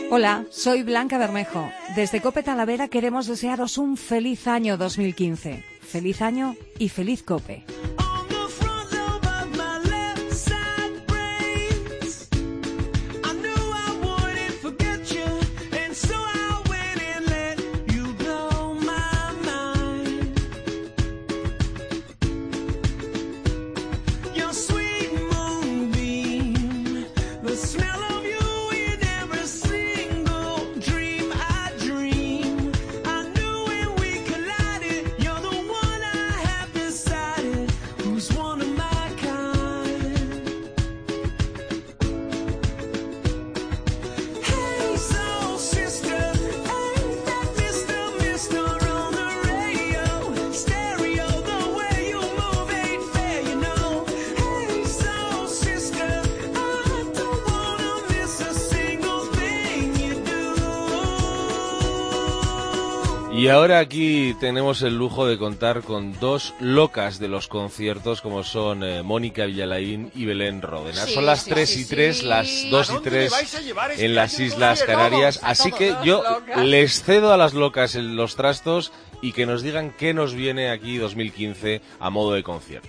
Hola, soy Blanca Bermejo. Desde COPE Talavera queremos desearos un feliz año 2015. Feliz año y feliz COPE. Y ahora aquí tenemos el lujo de contar con dos locas de los conciertos como son Mónica Villalain y Belén Ródena. Sí, son las 3 y 3, las 2 y 3 en las Islas Canarias. Así que yo les cedo a las locas los trastos y que nos digan qué nos viene aquí 2015 a modo de concierto.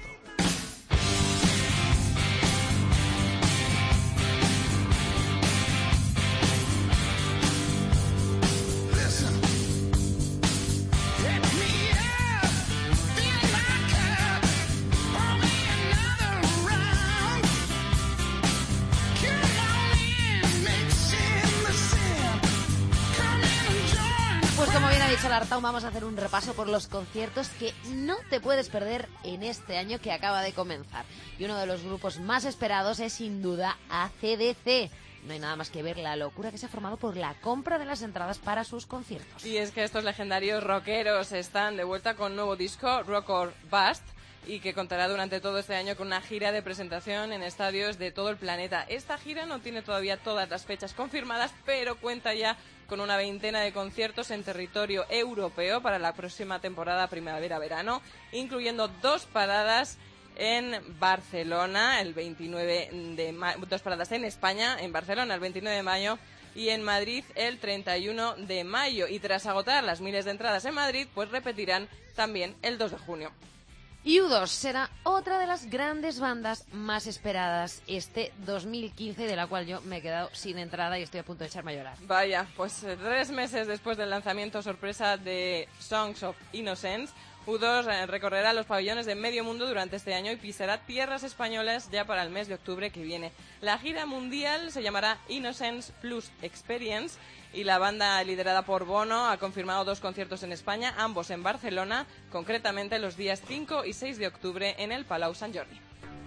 Vamos a hacer un repaso por los conciertos que no te puedes perder en este año que acaba de comenzar. Y uno de los grupos más esperados es sin duda AC/DC. No hay nada más que ver la locura que se ha formado por la compra de las entradas para sus conciertos. Y es que estos legendarios rockeros están de vuelta con nuevo disco, Rock or Bust, y que contará durante todo este año con una gira de presentación en estadios de todo el planeta. Esta gira no tiene todavía todas las fechas confirmadas, pero cuenta ya con una veintena de conciertos en territorio europeo para la próxima temporada primavera-verano, incluyendo dos paradas en Barcelona, el 29 de mayo, dos paradas en España, en Barcelona el 29 de mayo y en Madrid el 31 de mayo. Y tras agotar las miles de entradas en Madrid, pues repetirán también el 2 de junio. Y U2 será otra de las grandes bandas más esperadas este 2015, de la cual yo me he quedado sin entrada y estoy a punto de echarme a llorar. Vaya, pues 3 meses después del lanzamiento sorpresa de Songs of Innocence, U2 recorrerá los pabellones de medio mundo durante este año y pisará tierras españolas ya para el mes de octubre que viene. La gira mundial se llamará Innocence Plus Experience y la banda liderada por Bono ha confirmado 2 conciertos en España, ambos en Barcelona, concretamente los días 5 y 6 de octubre en el Palau Sant Jordi.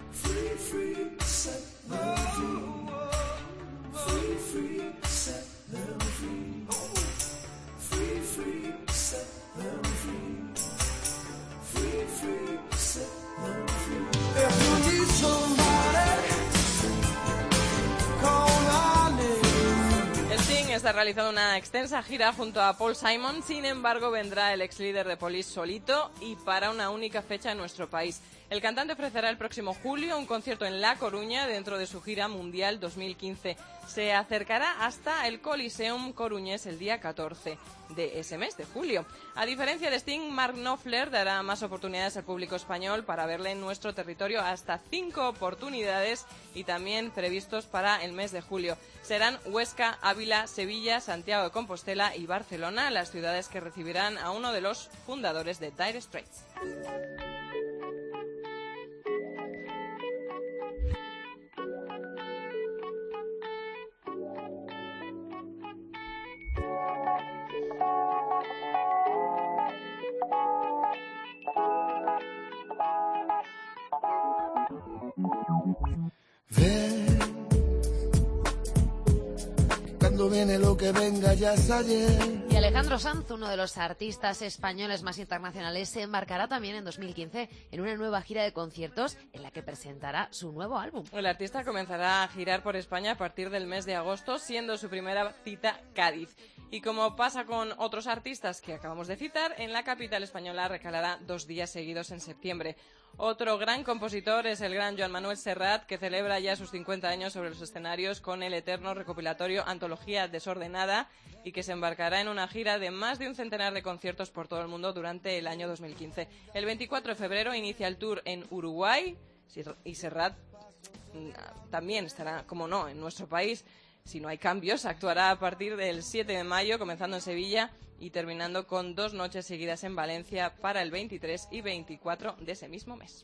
Está realizando una extensa gira junto a Paul Simon, sin embargo vendrá el ex líder de Police solito y para una única fecha en nuestro país. El cantante ofrecerá el próximo julio un concierto en La Coruña dentro de su gira mundial 2015. Se acercará hasta el Coliseum coruñés el día 14 de ese mes de julio. A diferencia de Sting, Mark Knopfler dará más oportunidades al público español para verle en nuestro territorio, hasta 5 oportunidades y también previstos para el mes de julio. Serán Huesca, Ávila, Sevilla, Santiago de Compostela y Barcelona, las ciudades que recibirán a uno de los fundadores de Dire Straits. Cuando viene lo que venga ya es ayer. Y Alejandro Sanz, uno de los artistas españoles más internacionales, se embarcará también en 2015 en una nueva gira de conciertos en la que presentará su nuevo álbum. El artista comenzará a girar por España a partir del mes de agosto, siendo su primera cita Cádiz. Y como pasa con otros artistas que acabamos de citar, en la capital española recalará 2 días seguidos en septiembre. Otro gran compositor es el gran Joan Manuel Serrat, que celebra ya sus 50 años sobre los escenarios con el eterno recopilatorio Antología Desordenada y que se embarcará en una gira de más de un centenar de conciertos por todo el mundo durante el año 2015. El 24 de febrero inicia el tour en Uruguay y Serrat también estará, como no, en nuestro país. Si no hay cambios, actuará a partir del 7 de mayo, comenzando en Sevilla y terminando con 2 noches seguidas en Valencia para el 23 y 24 de ese mismo mes.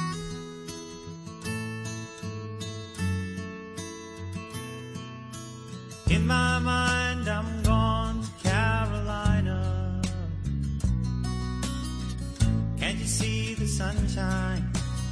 In my mind I'm gone to Carolina. Can't you see the sunshine?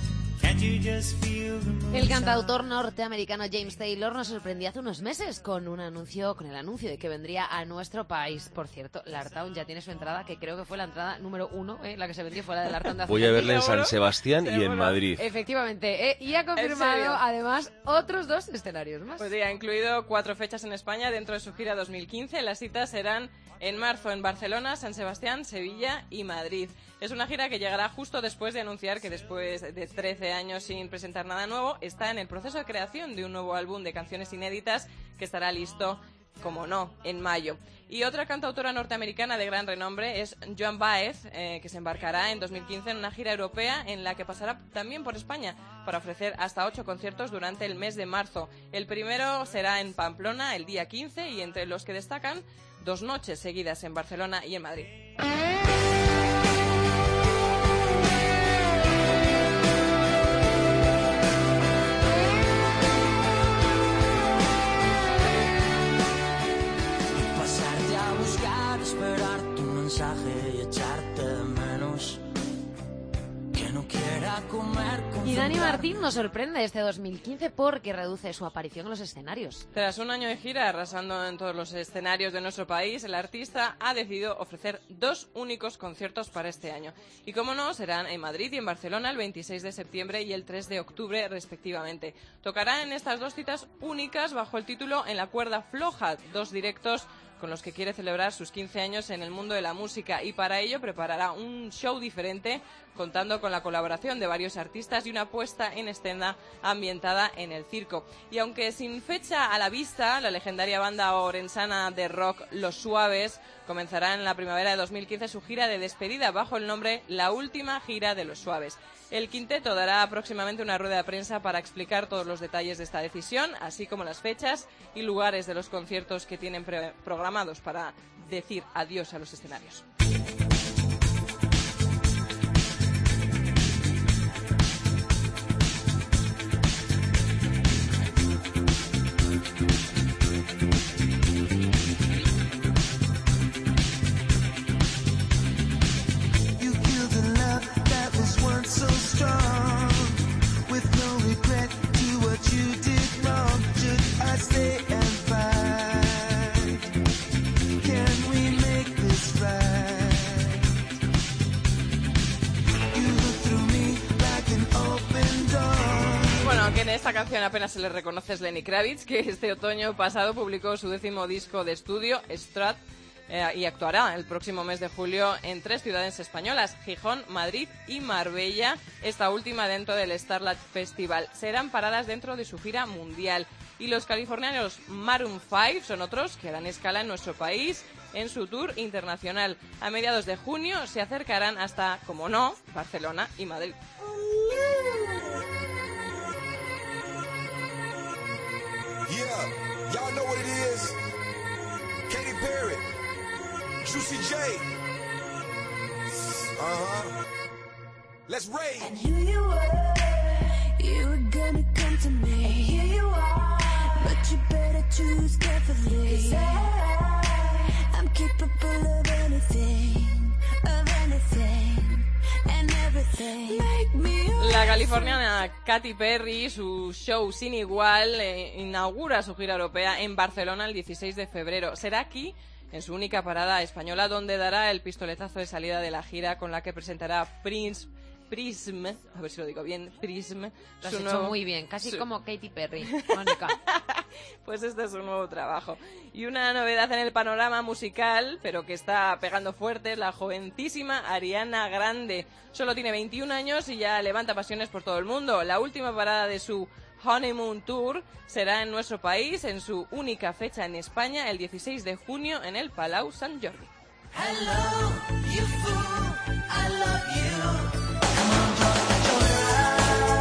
El cantautor norteamericano James Taylor nos sorprendió hace unos meses con el anuncio de que vendría a nuestro país. Por cierto, L'Artown ya tiene su entrada, que creo que fue la entrada número 1, la que se vendió fue la de L'Artown de hace. Voy a verla en San Sebastián y en Madrid. Efectivamente, y ha confirmado además otros 2 escenarios más. Pues ya ha incluido 4 fechas en España dentro de su gira 2015. Las citas serán en marzo en Barcelona, San Sebastián, Sevilla y Madrid. Es una gira que llegará justo después de anunciar que después de 13 años sin presentar nada nuevo, está en el proceso de creación de un nuevo álbum de canciones inéditas que estará listo, como no, en mayo. Y otra cantautora norteamericana de gran renombre es Joan Baez, que se embarcará en 2015 en una gira europea en la que pasará también por España para ofrecer hasta 8 conciertos durante el mes de marzo. El primero será en Pamplona el día 15 y entre los que destacan 2 noches seguidas en Barcelona y en Madrid. Esperar tu mensaje y echarte de menos, que no quiera comer con Y Dani Martín nos sorprende este 2015 porque reduce su aparición en los escenarios. Tras un año de gira arrasando en todos los escenarios de nuestro país, el artista ha decidido ofrecer 2 únicos conciertos para este año. Y como no, serán en Madrid y en Barcelona el 26 de septiembre y el 3 de octubre respectivamente. Tocará en estas 2 citas únicas bajo el título En la cuerda floja, 2 directos con los que quiere celebrar sus 15 años en el mundo de la música, y para ello preparará un show diferente contando con la colaboración de varios artistas y una puesta en escena ambientada en el circo. Y aunque sin fecha a la vista, la legendaria banda orensana de rock Los Suaves comenzará en la primavera de 2015 su gira de despedida bajo el nombre La Última Gira de Los Suaves. El quinteto dará próximamente una rueda de prensa para explicar todos los detalles de esta decisión, así como las fechas y lugares de los conciertos que tienen programados para decir adiós a los escenarios. En esta canción apenas se le reconoce es Lenny Kravitz, que este otoño pasado publicó su 10º disco de estudio, Strat, y actuará el próximo mes de julio en 3 ciudades españolas, Gijón, Madrid y Marbella, esta última dentro del Starlight Festival. Serán paradas dentro de su gira mundial. Y los californianos Maroon 5 son otros que harán escala en nuestro país en su tour internacional. A mediados de junio se acercarán hasta, como no, Barcelona y Madrid. Yeah, y'all know what it is. Katy Perry, Juicy J. Let's rage. And here you were gonna come to me. And here you are, but you better choose carefully. 'Cause I'm capable of anything, and everything. Make me La californiana Katy Perry, su show sin igual, inaugura su gira europea en Barcelona el 16 de febrero. Será aquí, en su única parada española, donde dará el pistoletazo de salida de la gira con la que presentará Prince, Prism, a ver si lo digo bien, Prism. Lo has hecho muy bien, casi como Katy Perry, Mónica. Pues este es un nuevo trabajo. Y una novedad en el panorama musical, pero que está pegando fuerte, la jovencísima Ariana Grande. Solo tiene 21 años y ya levanta pasiones por todo el mundo. La última parada de su Honeymoon Tour será en nuestro país, en su única fecha en España, el 16 de junio en el Palau Sant Jordi. Hello, you fool, I love you. Come on, Georgia.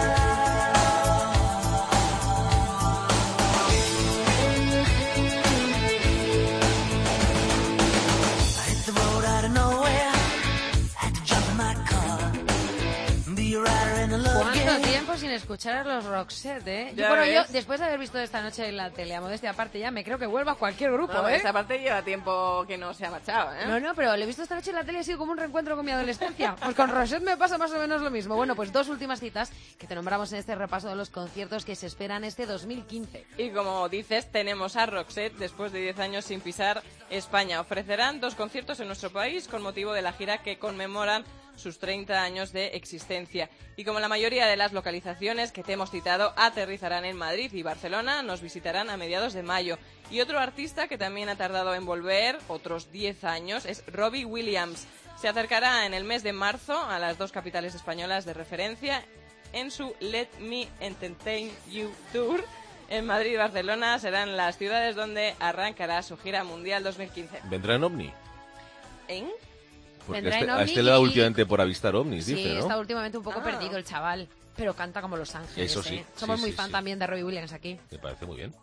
I hit the road out of nowhere. Had to jump in my car. Be a rider in a love ¿Cuánto game. tiempo sin escuchar a los Roxette, eh? Ya Yo, ves. después de haber visto esta noche en la tele, a modestia aparte ya, me creo que vuelva a cualquier grupo, No, ¿eh? esta parte lleva tiempo que no se ha marchado, ¿eh? No, pero lo he visto esta noche en la tele y ha sido como un reencuentro con mi adolescencia. Pues con Roxette me pasa más o menos lo mismo. Bueno, pues 2 últimas citas que te nombramos en este repaso de los conciertos que se esperan este 2015. Y como dices, tenemos a Roxette después de 10 años sin pisar España. Ofrecerán 2 conciertos en nuestro país con motivo de la gira que conmemoran sus 30 años de existencia. Y como la mayoría de las localizaciones que te hemos citado aterrizarán en Madrid y Barcelona, nos visitarán a mediados de mayo. Y otro artista que también ha tardado en volver, otros 10 años, es Robbie Williams. Se acercará en el mes de marzo a las 2 capitales españolas de referencia en su Let Me Entertain You Tour. En Madrid y Barcelona serán las ciudades donde arrancará su gira mundial 2015. ¿Vendrá en OVNI? ¿En? Porque Vendrá en a OVNI este le da y- últimamente por avistar ovnis, Sí, dice, ¿no? está últimamente un poco perdido el chaval, pero canta como Los Ángeles. Eso sí, ¿eh? Somos sí, muy sí, fan sí. también de Robbie Williams aquí. Me parece muy bien.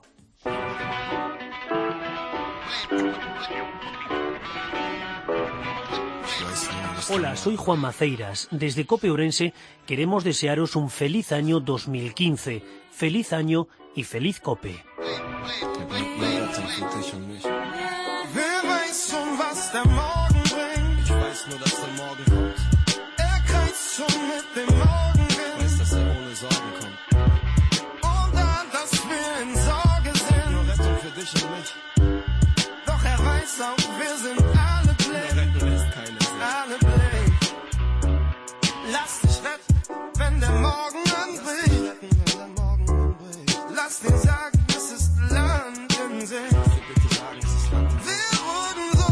Hola, soy Juan Maceiras. Desde Cope Ourense queremos desearos un feliz año 2015. Feliz año y feliz Cope. Wer weiß schon, was der Morgen bringt? Ich weiß nur, dass der Morgen kommt. Kreist schon mit dem Morgenwind. Weiß, dass ohne Sorgen kommt. Und dann, dass wir in Sorge sind. Nur Rettung für dich und mich. Doch weiß auch, wir sind alle blind. Nur retten lässt keine sehen. Alle blind. Lass dich retten, wenn der Morgen anbricht. Lass dir sagen, es ist Land in Sicht. Wir wurden so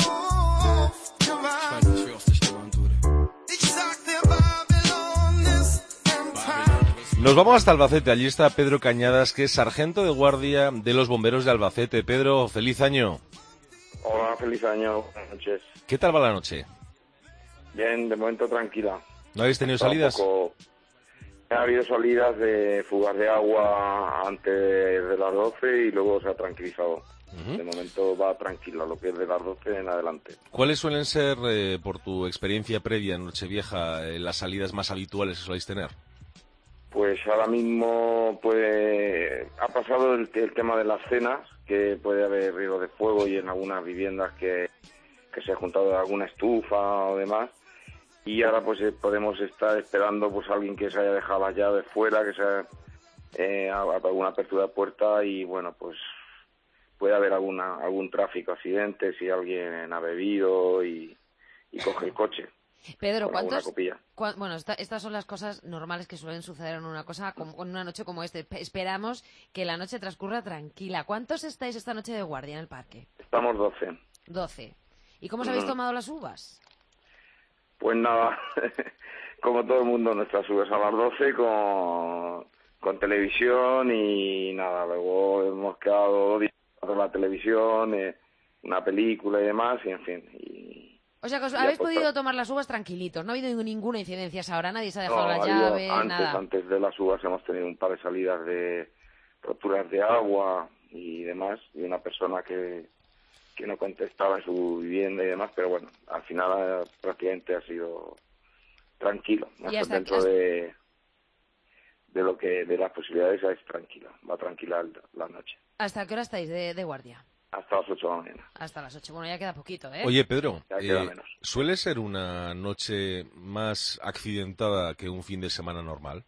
oft gewarnt. Ich weiß nicht, wie oft ich gewarnt wurde. Ich sag dir, Babylon ist enttarnt. Nos vamos hasta Albacete. Allí está Pedro Cañadas, que es sargento de guardia de los bomberos de Albacete. Pedro, feliz año. Hola, feliz año, buenas noches. ¿Qué tal va la noche? Bien, de momento tranquila. ¿No habéis tenido Está un salidas? poco- Ha habido salidas de fugas de agua antes de las 12 y luego se ha tranquilizado. Ujú. De momento va tranquila, lo que es de las 12 en adelante. ¿Cuáles suelen ser, por tu experiencia previa en Nochevieja, las salidas más habituales que soléis tener? Pues ahora mismo ha pasado el tema de las cenas, que puede haber riesgo de fuego y en algunas viviendas que se ha juntado alguna estufa o demás. Y ahora pues podemos estar esperando pues alguien que se haya dejado las llaves fuera, que se alguna apertura de puerta y bueno pues puede haber algún tráfico, accidente si alguien ha bebido y coge el coche. Pedro, con alguna ¿cuántos...? copilla. Bueno, estas son las cosas normales que suelen suceder en una cosa con una noche como esta. Esperamos que la noche transcurra tranquila. ¿Cuántos estáis esta noche de guardia en el parque? Estamos 12. 12. ¿Y cómo os habéis tomado las uvas? Pues nada, como todo el mundo, nuestras uvas a las 12 con televisión y nada, luego hemos quedado viendo la televisión, una película y demás, y en fin. O sea, que os ya habéis pues, podido tomar las uvas tranquilitos, no ha habido ninguna incidencia hasta ahora, nadie se ha no, dejado las ha habido- llaves, nada. antes de las uvas hemos tenido un par de salidas de roturas de agua y demás, y una persona que no contestaba en su vivienda y demás, pero bueno, al final prácticamente ha sido tranquilo, Y más hasta- dentro de lo que de las posibilidades es tranquila, va tranquila la noche, ¿Hasta qué hora estáis de guardia? hasta las 8 de la mañana. Hasta las 8. Bueno, ya queda poquito, ¿eh? Oye, Pedro, Ya queda menos. ¿suele ser una noche más accidentada que un fin de semana normal?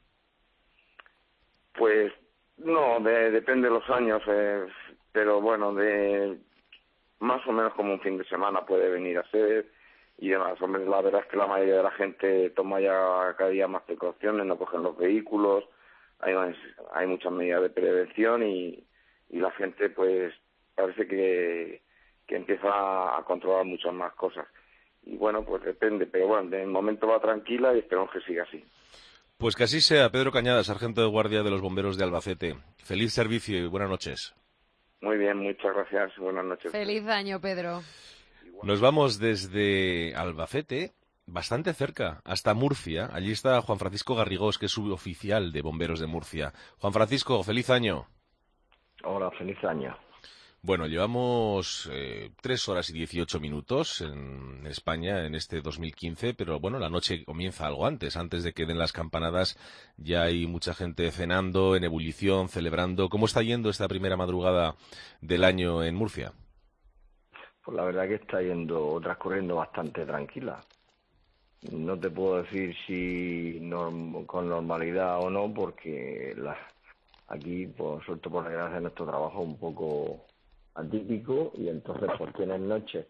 Pues no, depende de los años, pero bueno, de más o menos como un fin de semana puede venir a ser, y además, hombre, la verdad es que la mayoría de la gente toma ya cada día más precauciones, no cogen los vehículos, hay muchas medidas de prevención y la gente pues parece que empieza a controlar muchas más cosas. Y bueno, pues depende, pero bueno, de momento va tranquila y esperamos que siga así. Pues que así sea. Pedro Cañada, sargento de guardia de los bomberos de Albacete. Feliz servicio y buenas noches. Muy bien, muchas gracias. Buenas noches. Feliz año, Pedro. Nos vamos desde Albacete, bastante cerca, hasta Murcia. Allí está Juan Francisco Garrigós, que es suboficial de bomberos de Murcia. Juan Francisco, feliz año. Hola, feliz año. Bueno, llevamos 3 horas y 18 minutos en España en este 2015, pero bueno, la noche comienza algo antes de que den las campanadas. Ya hay mucha gente cenando, en ebullición, celebrando. ¿Cómo está yendo esta primera madrugada del año en Murcia? Pues la verdad que está transcurriendo bastante tranquila. No te puedo decir si con normalidad o no, porque aquí, por suerte, por desgracia, nuestro trabajo es un poco atípico y entonces pues tienen noches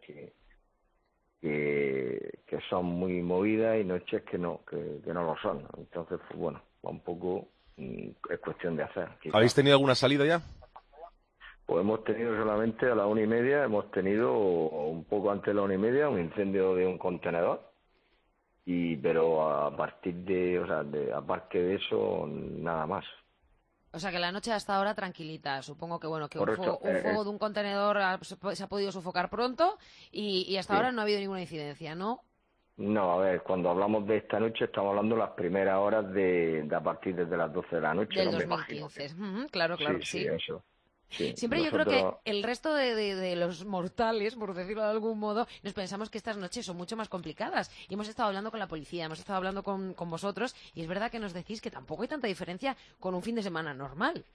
que son muy movidas y noches que no lo son. Entonces, pues bueno, un poco es cuestión de hacer. Quizás. ¿Habéis tenido alguna salida ya? Pues hemos tenido solamente a la 1:30, hemos tenido un poco antes de la 1:30 un incendio de un contenedor, pero a partir aparte de eso, nada más. O sea que la noche hasta ahora tranquilita. Supongo que bueno, que un Correcto. fuego de un contenedor se ha podido sofocar pronto y hasta Sí. ahora no ha habido ninguna incidencia, ¿no? No, a ver, cuando hablamos de esta noche estamos hablando de las primeras horas de a partir de las 12 de la noche. Del no me imagino. 2015. Claro, Sí, sí. eso. Sí. Siempre yo creo que el resto de los mortales, por decirlo de algún modo, nos pensamos que estas noches son mucho más complicadas. Y hemos estado hablando con la policía, hemos estado hablando con vosotros, y es verdad que nos decís que tampoco hay tanta diferencia con un fin de semana normal.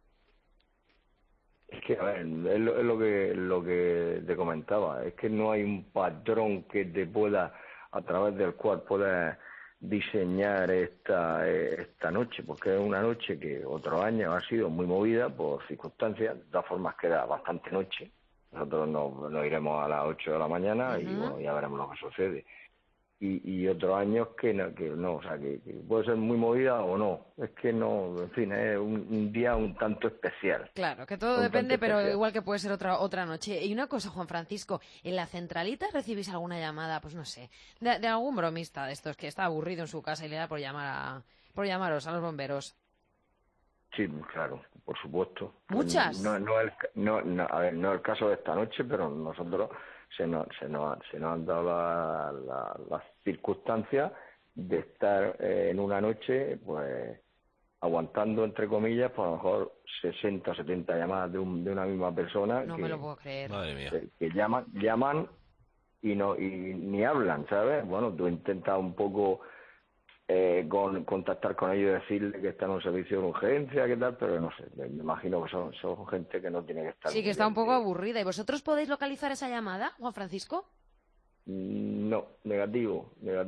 Es que, a ver, es lo que te comentaba, es que no hay un patrón que te pueda, a través del cual puedas diseñar esta noche, porque es una noche que otro año ha sido muy movida por circunstancias. De todas formas queda bastante noche. Nosotros nos iremos a las 8 de la mañana y bueno, ya veremos lo que sucede. Y otros años que no, o sea, que puede ser muy movida o no. Es que no, en fin, es un día un tanto especial. Claro, que todo depende, pero igual que puede ser otra noche. Y una cosa, Juan Francisco, ¿en la centralita recibís alguna llamada, pues no sé, de algún bromista de estos que está aburrido en su casa y le da por llamaros a los bomberos? Sí, claro, por supuesto. ¿Muchas? A ver, no es el caso de esta noche, pero nosotros se nos han dado las circunstancias de estar en una noche, pues, aguantando, entre comillas, por a lo mejor 60 o 70 llamadas de una misma persona. No me lo puedo creer. Madre mía. Que llaman y ni hablan, ¿sabes? Bueno, tú intentas un poco contactar con ellos y decirle que están en un servicio de urgencia, qué tal, pero no sé, me imagino que son gente que no tiene que estar. Sí, que está un poco aburrida. ¿Y vosotros podéis localizar esa llamada, Juan Francisco? No, negativo.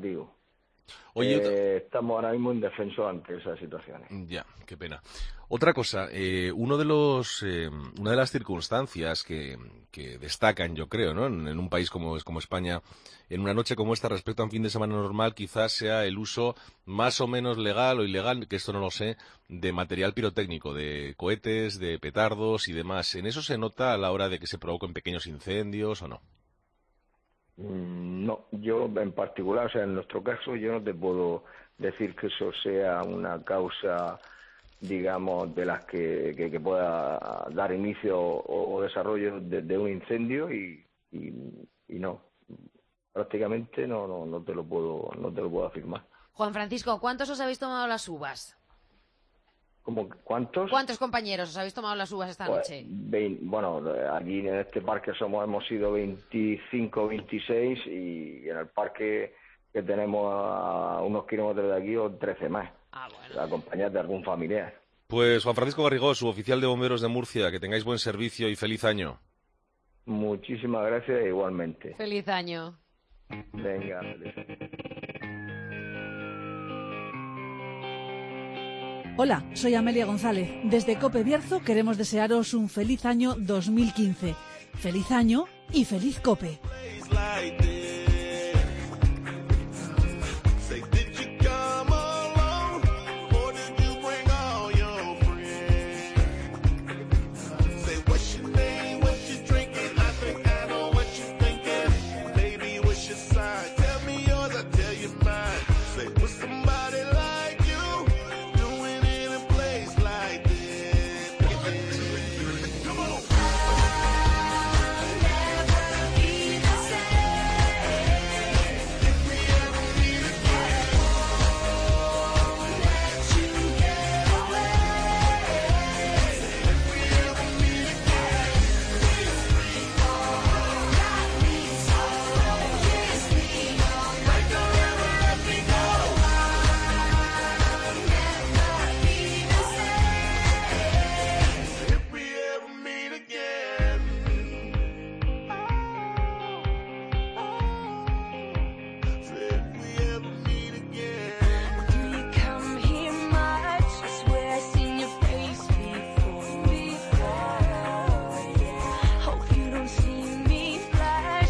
Oye, estamos ahora mismo indefensos ante esas situaciones. Ya, qué pena. Otra cosa, una de las circunstancias que destacan, yo creo, ¿no? En un país como España, en una noche como esta, respecto a un fin de semana normal, quizás sea el uso más o menos legal o ilegal, que esto no lo sé, de material pirotécnico, de cohetes, de petardos y demás. ¿En eso se nota a la hora de que se provoquen pequeños incendios o no? No, yo en particular, o sea, en nuestro caso, yo no te puedo decir que eso sea una causa, digamos, de las que pueda dar inicio o desarrollo de un incendio y no, prácticamente no te lo puedo afirmar. Juan Francisco, ¿cuántos os habéis tomado las uvas? ¿Cuántos? ¿Cuántos compañeros os habéis tomado las uvas esta noche? Bueno, aquí en este parque hemos sido 25, 26 y en el parque que tenemos a unos kilómetros de aquí, 13 más. Bueno. Acompañados de algún familiar. Pues Juan Francisco Garrigós, suboficial de bomberos de Murcia, que tengáis buen servicio y feliz año. Muchísimas gracias igualmente. Feliz año. Venga. Hola, soy Amelia González. Desde Cope Bierzo queremos desearos un feliz año 2015. Feliz año y feliz Cope.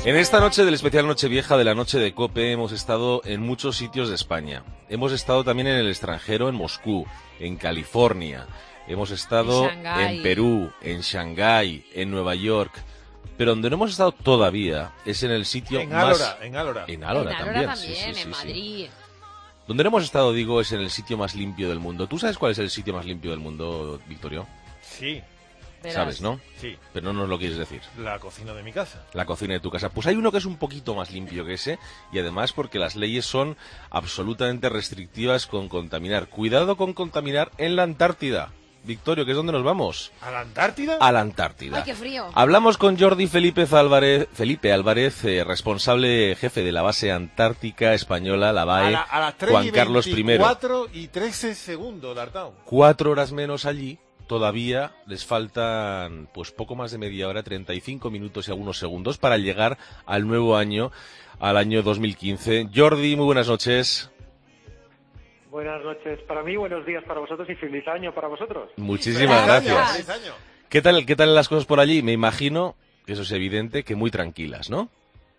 En esta noche del especial Nochevieja de la Noche de COPE hemos estado en muchos sitios de España. Hemos estado también en el extranjero, en Moscú, en California. Hemos estado en Perú, en Shanghái, en Nueva York. Pero donde no hemos estado todavía es en el sitio en más... En Álora. En Álora también, sí, en Madrid. Donde no hemos estado, digo, es en el sitio más limpio del mundo. ¿Tú sabes cuál es el sitio más limpio del mundo, Victorio? Sí. ¿Sabes, no? Sí. Pero no nos lo quieres decir. La cocina de mi casa. La cocina de tu casa. Pues hay uno que es un poquito más limpio que ese, y además porque las leyes son absolutamente restrictivas con contaminar. Cuidado con contaminar en la Antártida. Victorio, ¿que es donde nos vamos? ¿A la Antártida? A la Antártida. ¡Ay, qué frío! Hablamos con Jordi Felipe Álvarez, responsable jefe de la base antártica española, la BAE, a las 3 Juan Carlos I. 4 y 13 segundos, D'Artagnan. 4 horas menos allí. Todavía les faltan pues poco más de media hora, 35 minutos y algunos segundos para llegar al nuevo año, al año 2015. Jordi, muy buenas noches. Buenas noches para mí, buenos días para vosotros y feliz año para vosotros. Muchísimas gracias. ¡Feliz año! ¿Qué tal las cosas por allí? Me imagino, que eso es evidente, que muy tranquilas, ¿no?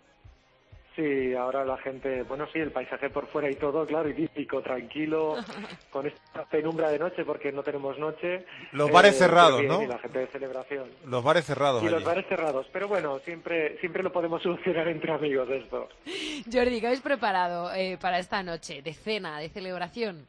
Sí, ahora la gente, bueno, sí, el paisaje por fuera y todo, claro, idílico, tranquilo, con esta penumbra de noche porque no tenemos noche. Los bares cerrados, bien, ¿no? Y la gente de celebración. Los bares cerrados. Y allí. los bares cerrados, pero bueno, siempre lo podemos solucionar entre amigos esto. Jordi, ¿qué habéis preparado para esta noche de cena, de celebración?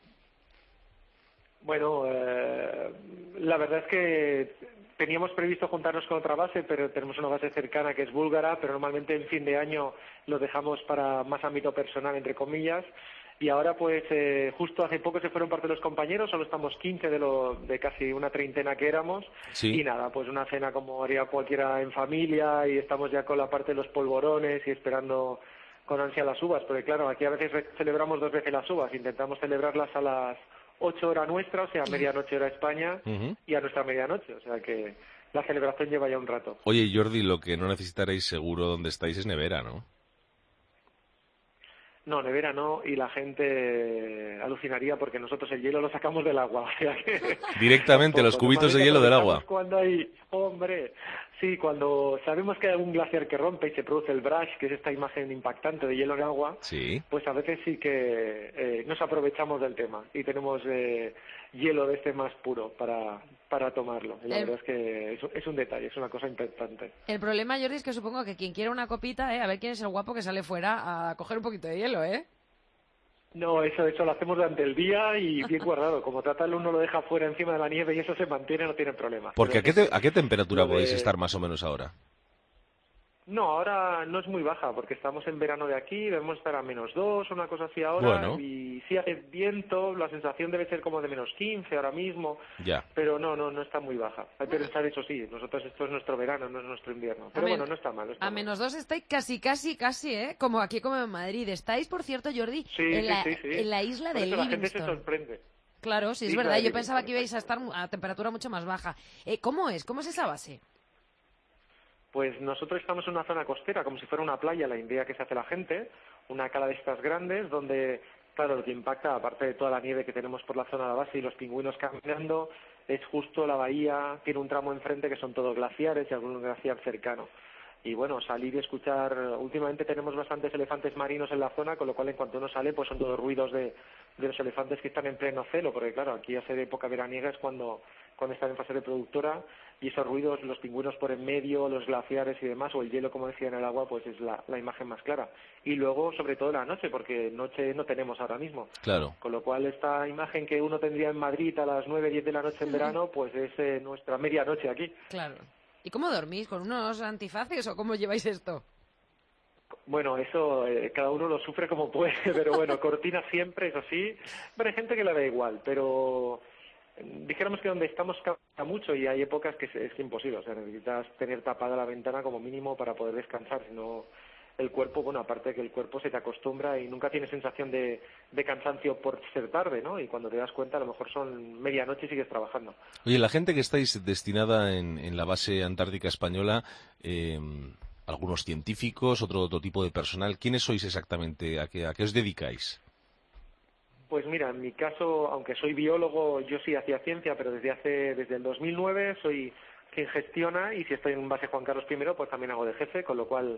Bueno, la verdad es que teníamos previsto juntarnos con otra base, pero tenemos una base cercana que es búlgara, pero normalmente en fin de año lo dejamos para más ámbito personal, entre comillas. Y ahora, pues, justo hace poco se fueron parte de los compañeros, solo estamos 15 de casi una treintena que éramos. Sí. Y nada, pues una cena como haría cualquiera en familia, y estamos ya con la parte de los polvorones y esperando con ansia las uvas, porque claro, aquí a veces celebramos 2 veces las uvas, intentamos celebrarlas a las 8 horas nuestra, o sea, medianoche hora España, y a nuestra medianoche, o sea que la celebración lleva ya un rato. Oye, Jordi, lo que no necesitaréis seguro donde estáis es nevera, ¿no? No, nevera no, y la gente alucinaría porque nosotros el hielo lo sacamos del agua. O sea que Directamente, los cubitos de hielo del agua. Cuando hay, hombre, sí, cuando sabemos que hay algún glaciar que rompe y se produce el brush, que es esta imagen impactante de hielo en agua, sí, pues a veces sí que nos aprovechamos del tema y tenemos hielo de este más puro para tomarlo. Y la verdad es que es un detalle, es una cosa importante. El problema, Jordi, es que supongo que quien quiera una copita, a ver quién es el guapo que sale fuera a coger un poquito de hielo, ¿eh? No, eso lo hacemos durante el día y bien guardado. Como trata el uno lo deja fuera encima de la nieve y eso se mantiene, no tiene problema. Porque ¿a qué temperatura podéis estar más o menos ahora? No, ahora no es muy baja, porque estamos en verano de aquí, debemos estar a -2, una cosa así ahora, bueno. Y sí hace viento, la sensación debe ser como de -15 ahora mismo, ya. Pero no está muy baja. Hay que pensar, eso sí, nosotros esto es nuestro verano, no es nuestro invierno, pero bueno, no está mal. A -2 estáis casi, ¿eh? Como aquí, como en Madrid. Estáis, por cierto, Jordi, en la isla de Livingston. La gente se sorprende. Claro, sí, es verdad, yo pensaba que ibais a estar a temperatura mucho más baja. ¿Cómo es esa base? Pues nosotros estamos en una zona costera, como si fuera una playa, la idea que se hace la gente, una cala de estas grandes, donde, claro, lo que impacta, aparte de toda la nieve que tenemos por la zona de la base y los pingüinos caminando, es justo la bahía, tiene un tramo enfrente que son todos glaciares y algún glaciar cercano. Y bueno, salir y escuchar, últimamente tenemos bastantes elefantes marinos en la zona, con lo cual en cuanto uno sale, pues son todos ruidos de los elefantes que están en pleno celo, porque claro, aquí hace época veraniega es cuando están en fase reproductora, y esos ruidos, los pingüinos por en medio, los glaciares y demás, o el hielo, como decía, en el agua, pues es la imagen más clara. Y luego, sobre todo la noche, porque noche no tenemos ahora mismo. Claro. Con lo cual, esta imagen que uno tendría en Madrid a las 9, 10 de la noche en verano, pues es nuestra medianoche aquí. Claro. ¿Y cómo dormís? ¿Con unos antifaces o cómo lleváis esto? Bueno, eso cada uno lo sufre como puede, pero bueno, cortina siempre, eso sí. Pero hay gente que le da igual, pero dijéramos que donde estamos cambia mucho y hay épocas que es imposible, o sea, necesitas tener tapada la ventana como mínimo para poder descansar, si no el cuerpo, bueno, aparte de que el cuerpo se te acostumbra y nunca tiene sensación de cansancio por ser tarde, ¿no? Y cuando te das cuenta a lo mejor son medianoche y sigues trabajando. Oye, la gente que estáis destinada en la base antártica española, algunos científicos, otro tipo de personal, ¿quiénes sois exactamente? ¿A qué os dedicáis? Pues mira, en mi caso, aunque soy biólogo, yo sí hacía ciencia, pero desde el 2009 soy quien gestiona, y si estoy en base Juan Carlos I, pues también hago de jefe, con lo cual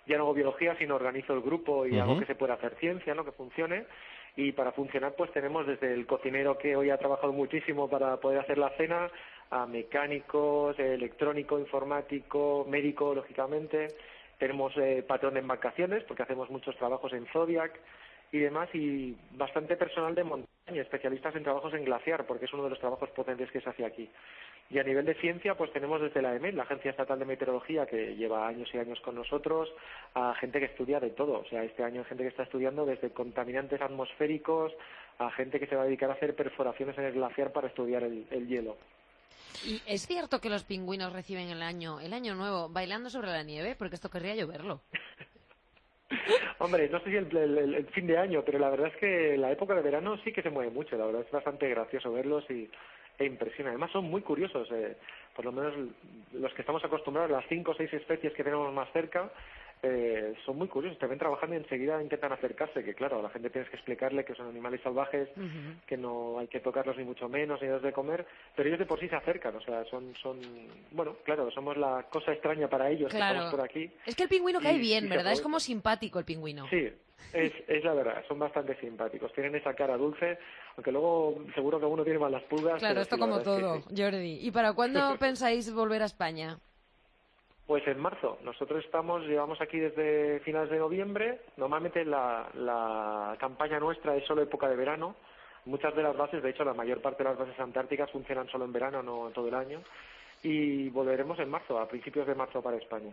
ya no hago biología, sino organizo el grupo y Ujú. hago que se pueda hacer ciencia, ¿no? Que funcione. Y para funcionar, pues tenemos desde el cocinero que hoy ha trabajado muchísimo para poder hacer la cena, a mecánicos, electrónico, informático, médico, lógicamente. Tenemos patrón de embarcaciones, porque hacemos muchos trabajos en Zodiac y demás, y bastante personal de montaña, especialistas en trabajos en glaciar, porque es uno de los trabajos potentes que se hace aquí. Y a nivel de ciencia, pues tenemos desde la EMET, la Agencia Estatal de Meteorología, que lleva años y años con nosotros, a gente que estudia de todo. O sea, este año hay gente que está estudiando desde contaminantes atmosféricos a gente que se va a dedicar a hacer perforaciones en el glaciar para estudiar el hielo. ¿Y es cierto que los pingüinos reciben el año nuevo bailando sobre la nieve? Porque esto querría yo verlo. Hombre, no sé si el fin de año, pero la verdad es que la época de verano sí que se mueve mucho. La verdad es bastante gracioso verlos e impresiona. Además son muy curiosos, por lo menos los que estamos acostumbrados, las 5 o 6 especies que tenemos más cerca, son muy curiosos. Te ven trabajando y enseguida intentan acercarse, que claro, a la gente tienes que explicarle que son animales salvajes, que no hay que tocarlos ni mucho menos, ni darles de comer, pero ellos de por sí se acercan, o sea, son bueno, claro, somos la cosa extraña para ellos que estamos por aquí. Es que el pingüino cae bien, y ¿verdad? Es como simpático el pingüino. Sí, es la verdad, son bastante simpáticos, tienen esa cara dulce, aunque luego seguro que uno tiene más las pulgas. Claro, pero esto sí, la como verdad es que todo, sí. Jordi. ¿Y para cuándo pensáis volver a España? Pues en marzo. Nosotros llevamos aquí desde finales de noviembre. Normalmente la campaña nuestra es solo época de verano. Muchas de las bases, de hecho la mayor parte de las bases antárticas funcionan solo en verano, no todo el año. Y volveremos en marzo, a principios de marzo para España.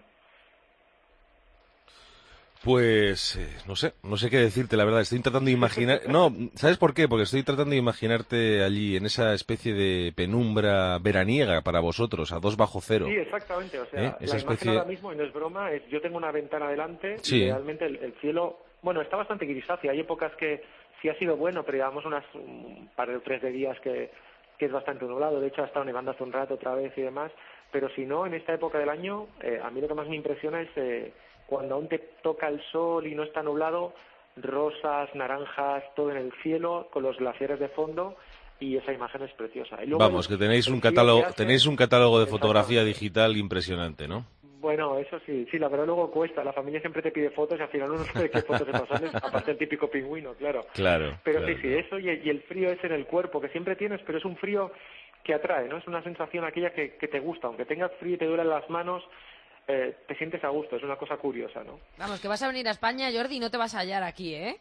Pues no sé qué decirte, la verdad. Estoy tratando de imaginar... No, ¿sabes por qué? Porque estoy tratando de imaginarte allí en esa especie de penumbra veraniega para vosotros, a 2 bajo cero. Sí, exactamente. O sea, Esa la especie... imagen ahora mismo, y no es broma, yo tengo una ventana delante Sí. y realmente el cielo, bueno, está bastante grisáceo. Hay épocas que sí ha sido bueno, pero llevamos un par de 3 de días que es bastante nublado. De hecho, ha estado nevando hace un rato otra vez y demás. Pero si no, en esta época del año, a mí lo que más me impresiona es cuando aún te toca el sol y no está nublado, rosas, naranjas, todo en el cielo, con los glaciares de fondo, y esa imagen es preciosa. Y luego Vamos, que tenéis un catálogo de fotografía digital impresionante, ¿no? Bueno, eso sí, la verdad luego cuesta. La familia siempre te pide fotos y al final uno no sabe qué fotos se pasan, aparte el típico pingüino, claro. Claro. Pero claro. sí, eso y el frío ese en el cuerpo que siempre tienes, pero es un frío que atrae, ¿no? Es una sensación aquella que te gusta, aunque tengas frío y te duelen las manos, te sientes a gusto, es una cosa curiosa, ¿no? Vamos, que vas a venir a España, Jordi, y no te vas a hallar aquí, ¿eh?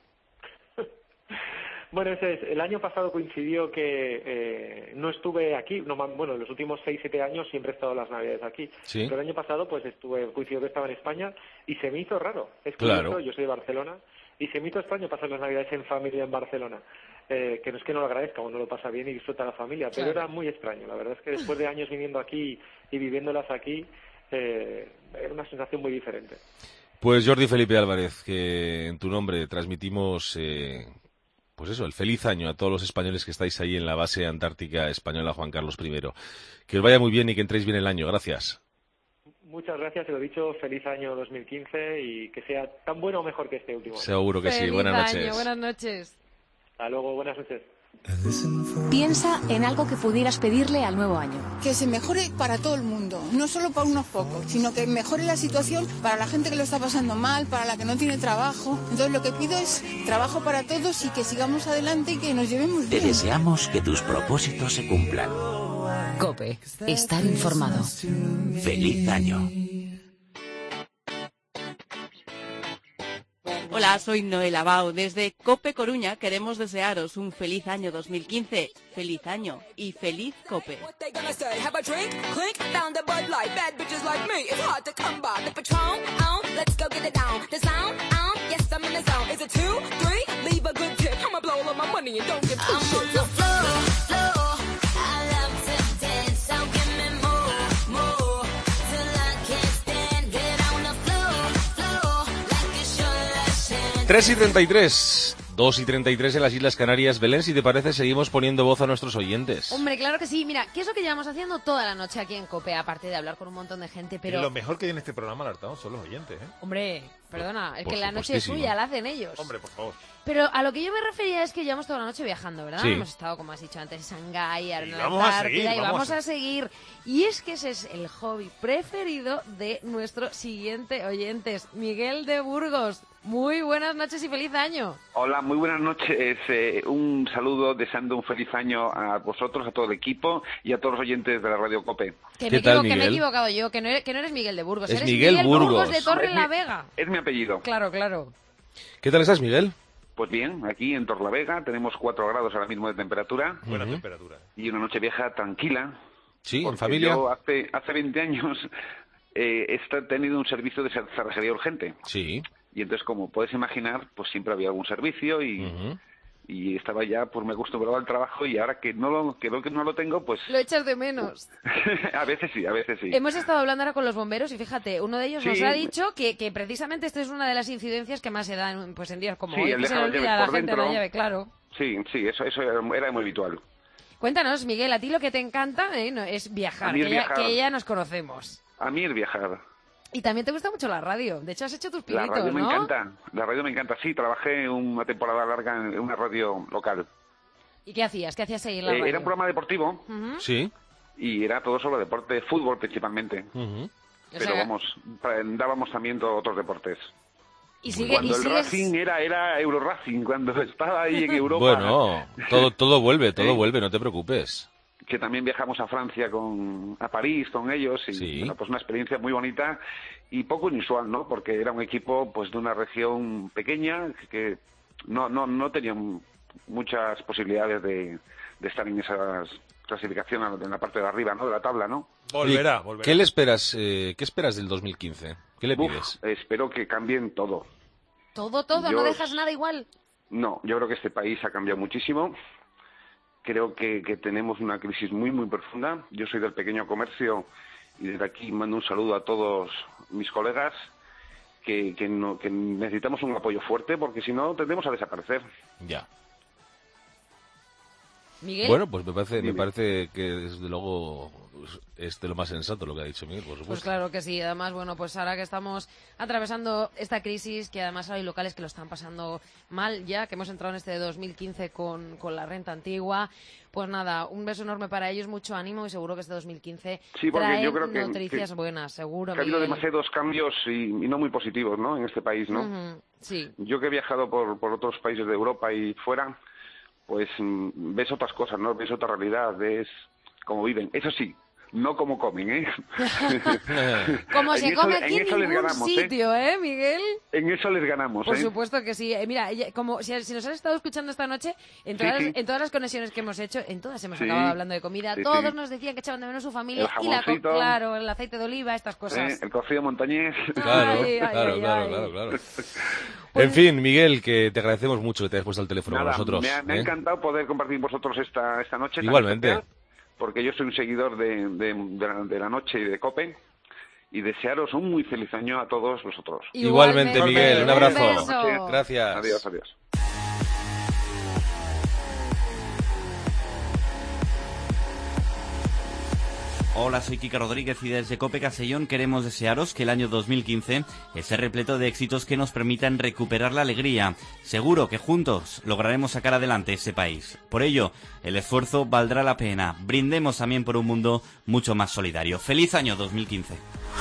Bueno, el año pasado coincidió que no estuve aquí, bueno, los últimos 6-7 años siempre he estado las Navidades aquí, Sí. pero el año pasado pues coincidió que estaba en España y se me hizo raro. Es Claro. curioso, yo soy de Barcelona y se me hizo extraño pasar las Navidades en familia en Barcelona. Que no es que no lo agradezca, uno lo pasa bien y disfruta la familia, pero Claro. era muy extraño. La verdad es que después de años viniendo aquí y viviéndolas aquí, era una sensación muy diferente. Pues Jordi Felipe Álvarez, que en tu nombre transmitimos, pues eso, el feliz año a todos los españoles que estáis ahí en la base antártica española Juan Carlos I. Que os vaya muy bien y que entréis bien el año. Gracias. Muchas gracias, te lo he dicho, feliz año 2015 y que sea tan bueno o mejor que este último año. Seguro que sí. Buenas noches. Buenas noches. Hasta luego, buenas noches. Piensa en algo que pudieras pedirle al nuevo año. Que se mejore para todo el mundo, no solo para unos pocos, sino que mejore la situación para la gente que lo está pasando mal, para la que no tiene trabajo. Entonces lo que pido es trabajo para todos y que sigamos adelante y que nos llevemos Te bien. deseamos que tus propósitos se cumplan. COPE. Estar informado. ¡Feliz año! Hola, soy Noela Bau. Desde COPE Coruña queremos desearos un feliz año 2015, feliz año y feliz COPE. Tres y 33, 2:33 en las Islas Canarias. Belén, si te parece, seguimos poniendo voz a nuestros oyentes. Hombre, claro que sí. Mira, ¿qué es lo que llevamos haciendo toda la noche aquí en COPE? Aparte de hablar con un montón de gente, pero... Y lo mejor que tiene este programa, Lartao, son los oyentes, ¿eh? Hombre, perdona, es Por que la noche es supuestísimo. suya, la hacen ellos. Hombre, por favor. Pero a lo que yo me refería es que llevamos toda la noche viajando, ¿verdad? Sí. Hemos estado, como has dicho antes, en Shanghái, ahora en la vamos a Antártida, seguir, y vamos vamos a a seguir. Y es que ese es el hobby preferido de nuestro siguiente oyentes, Miguel de Burgos. Muy buenas noches y feliz año. Hola, muy buenas noches. Un saludo, deseando un feliz año a vosotros, a todo el equipo y a todos los oyentes de la Radio COPE. Que ¿Qué me, tal, que me he Miguel? equivocado yo, que no eres Miguel de Burgos, Es eres Miguel Burgos. de Torre Es la mi- Vega. Es mi apellido. Claro, claro. ¿Qué tal estás, Miguel? Pues bien, aquí en Torlavega tenemos 4 grados ahora mismo de temperatura Buena temperatura. y una noche vieja tranquila. Sí, en porque familia. Yo hace 20 años he tenido un servicio de cerrajería urgente. Sí. Y entonces, como puedes imaginar, pues siempre había algún servicio y estaba ya, pues me acostumbraba al trabajo y ahora que no lo tengo, pues Lo echas de menos. a veces sí. Hemos estado hablando ahora con los bomberos y fíjate, uno de ellos Sí. nos ha dicho que precisamente esta es una de las incidencias que más se dan pues en días como Sí, hoy, el que se le dejar las olvida a la llaves por gente la dentro. llave, claro. Sí, eso era muy habitual. Cuéntanos, Miguel, a ti lo que te encanta no, es viajar, A mí es viajar. que ya nos conocemos. A mí es viajar. Y también te gusta mucho la radio. De hecho, has hecho tus La pinitos, radio me ¿no? encanta. La radio me encanta. Sí, trabajé una temporada larga en una radio local. ¿Y qué hacías? ¿Qué hacías ahí en la radio? Era un programa deportivo Ujú. Sí. y era todo sobre deporte, fútbol principalmente. Ujú. Pero O sea, vamos, dábamos también otros deportes. Y sigue, Cuando y el sigues... Racing era Euro Racing, cuando estaba ahí en Europa. Bueno, todo vuelve, no te preocupes. Que también viajamos a Francia, a París con ellos, y Sí. bueno, pues una experiencia muy bonita y poco inusual, ¿no? Porque era un equipo pues de una región pequeña que no tenía muchas posibilidades de estar en esa clasificación en la parte de arriba, ¿no? De la tabla, ¿no? Volverá. ¿Qué le esperas? ¿Qué esperas del 2015? ¿Qué le pides? Espero que cambien todo. Todo, Yo- no dejas nada igual. No, yo creo que este país ha cambiado muchísimo. Creo que tenemos una crisis muy, muy profunda. Yo soy del pequeño comercio y desde aquí mando un saludo a todos mis colegas que necesitamos un apoyo fuerte porque si no tendemos a desaparecer. Ya. Miguel. Bueno, pues me parece que desde luego es de lo más sensato lo que ha dicho Miguel, por supuesto. Pues claro que sí. Además, bueno, pues ahora que estamos atravesando esta crisis, que además hay locales que lo están pasando mal ya, que hemos entrado en este 2015 con la renta antigua, pues nada, un beso enorme para ellos, mucho ánimo y seguro que este 2015 Sí, porque trae yo creo que- noticias que- buenas, seguro, Ha habido Miguel. demasiados cambios y no muy positivos, ¿no? En este país, ¿no? Ujú, sí. Yo que he viajado por otros países de Europa y fuera, pues ves otras cosas, ¿no? Ves otra realidad, ves cómo viven. Eso sí, no como comen, ¿eh? Como se come aquí en eso les ningún ganamos, sitio, ¿eh, Miguel? En eso les ganamos, Por ¿eh? supuesto que sí. Mira, como si nos has estado escuchando esta noche, en Sí, todas, sí. en todas las conexiones que hemos hecho, en todas hemos Sí. acabado hablando de comida, Sí, todos sí. nos decían que echaban de menos su familia El y jamoncito. claro, el aceite de oliva, estas cosas. El cocido montañés. Claro, Ay, ay, claro, ay, claro, ay. claro, claro. En fin, Miguel, que te agradecemos mucho que te hayas puesto al teléfono Nada, con nosotros. me ha encantado poder compartir con vosotros esta noche. tan Igualmente. especial, porque yo soy un seguidor de la noche y de COPE. Y desearos un muy feliz año a todos vosotros. Igualmente, Miguel, un abrazo. beso. Gracias. Adiós, adiós. Hola, soy Kika Rodríguez y desde COPE Castellón queremos desearos que el año 2015 esté repleto de éxitos que nos permitan recuperar la alegría. Seguro que juntos lograremos sacar adelante ese país. Por ello, el esfuerzo valdrá la pena. Brindemos también por un mundo mucho más solidario. ¡Feliz año 2015!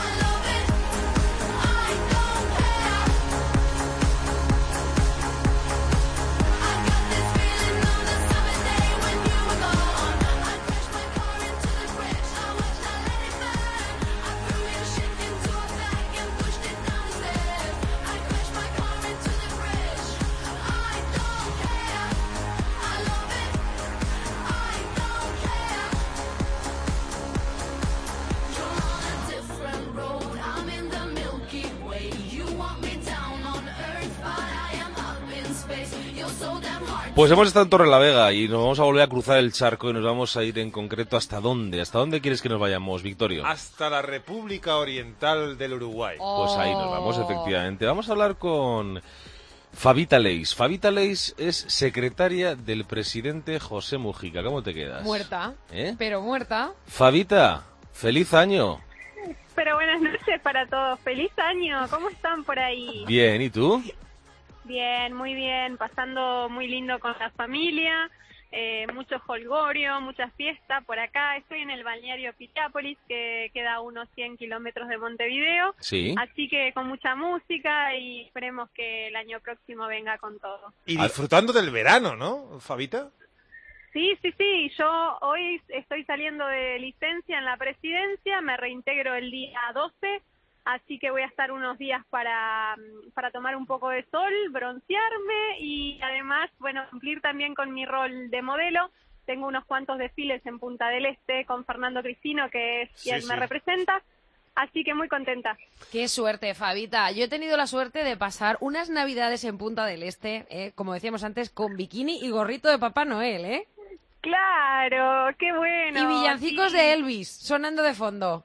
Pues hemos estado en Torrelavega y nos vamos a volver a cruzar el charco y nos vamos a ir en concreto ¿hasta dónde? ¿Hasta dónde quieres que nos vayamos, Victorio? Hasta la República Oriental del Uruguay. Pues ahí nos vamos, efectivamente. Vamos a hablar con Fabita Leis. Fabita Leis es secretaria del presidente José Mujica. ¿Cómo te quedas? Muerta, pero muerta. Fabita, feliz año. Pero buenas noches para todos. ¡Feliz año! ¿Cómo están por ahí? Bien, ¿y tú? Bien, muy bien. Pasando muy lindo con la familia. Mucho jolgorio, muchas fiestas por acá. Estoy en el balneario Piriápolis, que queda a unos 100 kilómetros de Montevideo. Sí. Así que con mucha música y esperemos que el año próximo venga con todo. Y disfrutando del verano, ¿no, Fabita? Sí. Yo hoy estoy saliendo de licencia en la presidencia, me reintegro el día 12, así que voy a estar unos días para tomar un poco de sol, broncearme y además, bueno, cumplir también con mi rol de modelo. Tengo unos cuantos desfiles en Punta del Este con Fernando Cristino, que es quien me representa. Así que muy contenta. Qué suerte, Fabita. Yo he tenido la suerte de pasar unas navidades en Punta del Este, como decíamos antes, con bikini y gorrito de Papá Noel, ¿eh? Claro, qué bueno. Y villancicos de Elvis, sonando de fondo.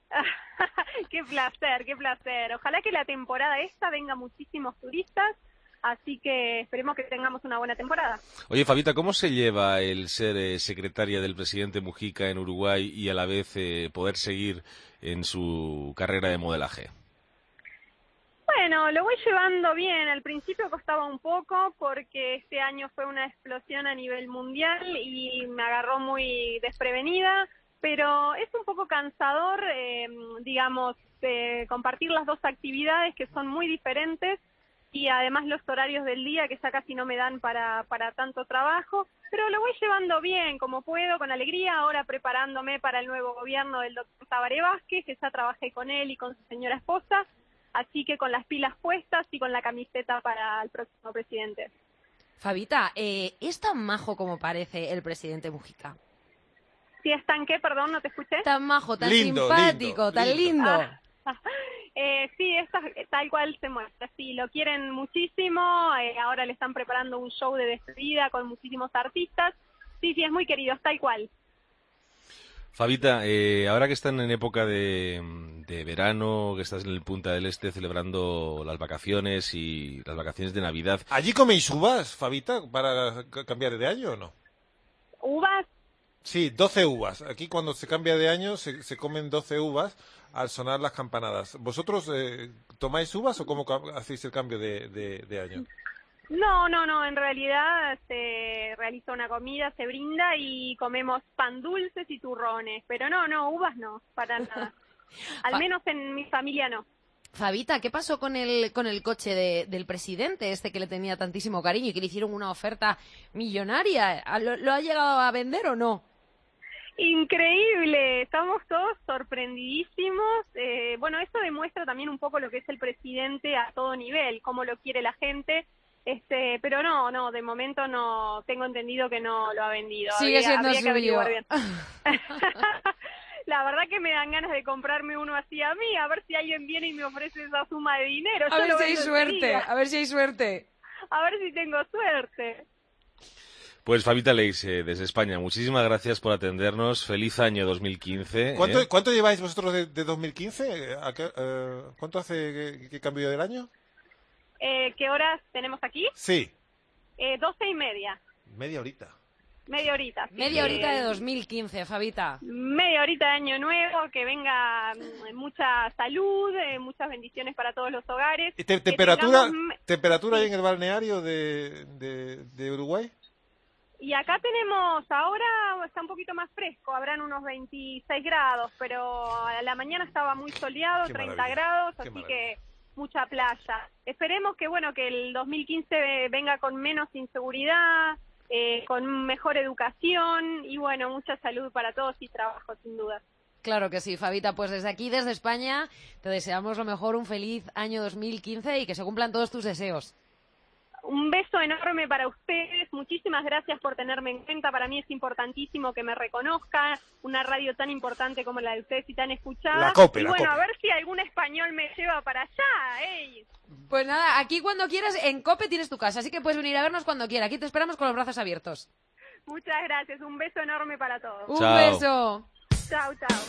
Qué placer, qué placer. Ojalá que la temporada esta venga muchísimos turistas, así que esperemos que tengamos una buena temporada. Oye, Fabita, ¿cómo se lleva el ser secretaria del presidente Mujica en Uruguay y a la vez poder seguir en su carrera de modelaje? Bueno, lo voy llevando bien. Al principio costaba un poco porque este año fue una explosión a nivel mundial y me agarró muy desprevenida, pero es un poco cansador, digamos, compartir las dos actividades que son muy diferentes y además los horarios del día que ya casi no me dan para tanto trabajo, pero lo voy llevando bien, como puedo, con alegría, ahora preparándome para el nuevo gobierno del doctor Tabaré Vázquez, que ya trabajé con él y con su señora esposa, así que con las pilas puestas y con la camiseta para el próximo presidente. Fabita, ¿es tan majo como parece el presidente Mujica? ¿Si es tan qué? Perdón, no te escuché. Tan majo, tan simpático, tan lindo. Sí, tal cual se muestra. Sí, lo quieren muchísimo. Ahora le están preparando un show de despedida con muchísimos artistas. Sí, es muy querido, es tal cual. Fabita, ahora que están en época de verano, que estás en el Punta del Este celebrando las vacaciones y las vacaciones de Navidad. ¿Allí coméis uvas, Fabita, para cambiar de año o no? ¿Uvas? Sí, 12 uvas. Aquí cuando se cambia de año se comen 12 uvas al sonar las campanadas. ¿Vosotros tomáis uvas o cómo hacéis el cambio de año? No, en realidad se realiza una comida, se brinda y comemos pan dulces y turrones, pero no, uvas no, para nada. Al menos en mi familia no. Fabita, ¿qué pasó con el coche del presidente, este que le tenía tantísimo cariño y que le hicieron una oferta millonaria? ¿Lo ha llegado a vender o no? Increíble, estamos todos sorprendidísimos. Bueno, eso demuestra también un poco lo que es el presidente a todo nivel, cómo lo quiere la gente. Pero no, de momento no, tengo entendido que no lo ha vendido. Sigue siendo habría que averiguar suyo. bien. La verdad que me dan ganas de comprarme uno así a mí, a ver si alguien viene y me ofrece esa suma de dinero. A ver si hay suerte, a ver si hay suerte. A ver si tengo suerte. Pues Fabita Leis, desde España, muchísimas gracias por atendernos. Feliz año 2015. ¿Cuánto lleváis vosotros de 2015? ¿Cuánto hace que cambió del año? ¿Qué horas tenemos aquí? Sí. 12:30. Media horita. Media horita. Sí. Media horita de 2015, Fabita. Media horita de año nuevo, que venga mucha salud, muchas bendiciones para todos los hogares. ¿Temperatura ahí en el balneario de Uruguay? Y acá tenemos, ahora está un poquito más fresco, habrán unos 26 grados, pero a la mañana estaba muy soleado, 30 grados, así que mucha playa. Esperemos que el 2015 venga con menos inseguridad, con mejor educación y mucha salud para todos y trabajo, sin duda. Claro que sí, Fabita, pues desde aquí, desde España, te deseamos lo mejor, un feliz año 2015 y que se cumplan todos tus deseos. Un beso enorme para ustedes, muchísimas gracias por tenerme en cuenta, para mí es importantísimo que me reconozcan, una radio tan importante como la de ustedes y tan escuchada. La COPE, a ver si algún español me lleva para allá, ¡ey! Pues nada, aquí cuando quieras, en COPE tienes tu casa, así que puedes venir a vernos cuando quieras, aquí te esperamos con los brazos abiertos. Muchas gracias, un beso enorme para todos. Un beso. Chao, chao.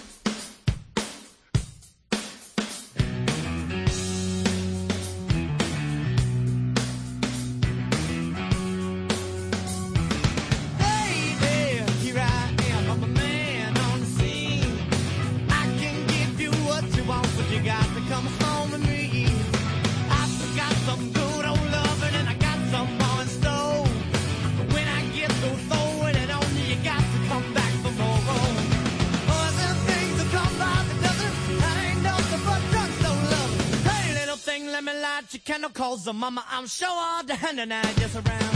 got no calls on mama, I'm sure all the hand and I just around.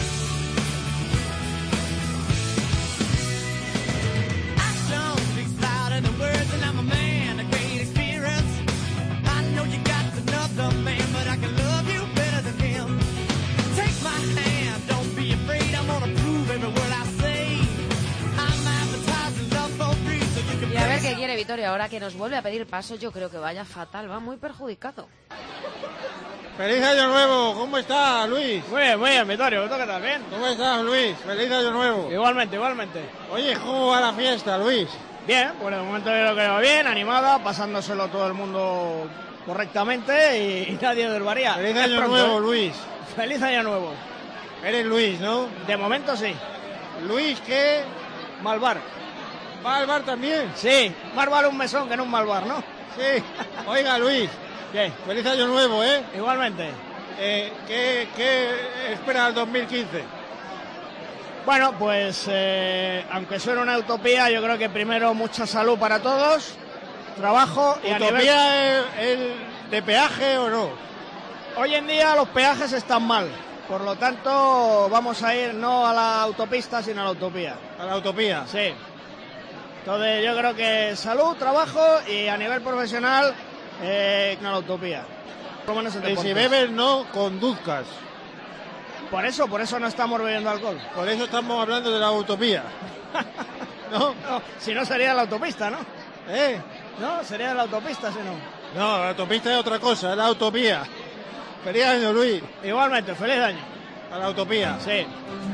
Action speaks louder than words and I'm a man, a great experience. I know you got another man, but I can love you better than him. Take my hand, don't be afraid, I'm gonna prove every word I say. I'm advertising love for free, so you can... Y a ver qué quiere Vittorio ahora que nos vuelve a pedir paso. Yo creo que vaya fatal, va muy perjudicado. ¡Feliz año nuevo! ¿Cómo está, Luis? Muy bien, Vittorio. ¿Tú qué tal? ¿Bien? ¿Cómo estás, Luis? ¡Feliz año nuevo! Igualmente. Oye, ¿cómo va la fiesta, Luis? Bien, pues de momento yo creo que va bien, animada, pasándoselo todo el mundo correctamente y nadie desvaría. ¡Feliz año nuevo, Luis! ¡Feliz año nuevo! Eres Luis, ¿no? De momento sí. ¿Luis qué? Malvar. ¿Va al bar también? Sí, más vale un mesón que no un malvar, ¿no? Sí. Oiga, Luis. ¿Qué? Feliz año nuevo, ¿eh? Igualmente. ¿Qué espera el 2015? Bueno, pues aunque suene una utopía, yo creo que primero mucha salud para todos, trabajo y ¿Utopía es de peaje o no? Hoy en día los peajes están mal, por lo tanto vamos a ir no a la autopista, sino a la utopía. ¿A la utopía? Sí. Entonces yo creo que salud, trabajo y a nivel profesional, a la utopía. Por lo menos en y si bebes no conduzcas. Por eso no estamos bebiendo alcohol. Por eso estamos hablando de la utopía. ¿No? No, si no sería la autopista, ¿no? No, sería la autopista, si no. No, la autopista es otra cosa, es la utopía. Feliz año, Luis. Igualmente, feliz año. A la utopía. Sí.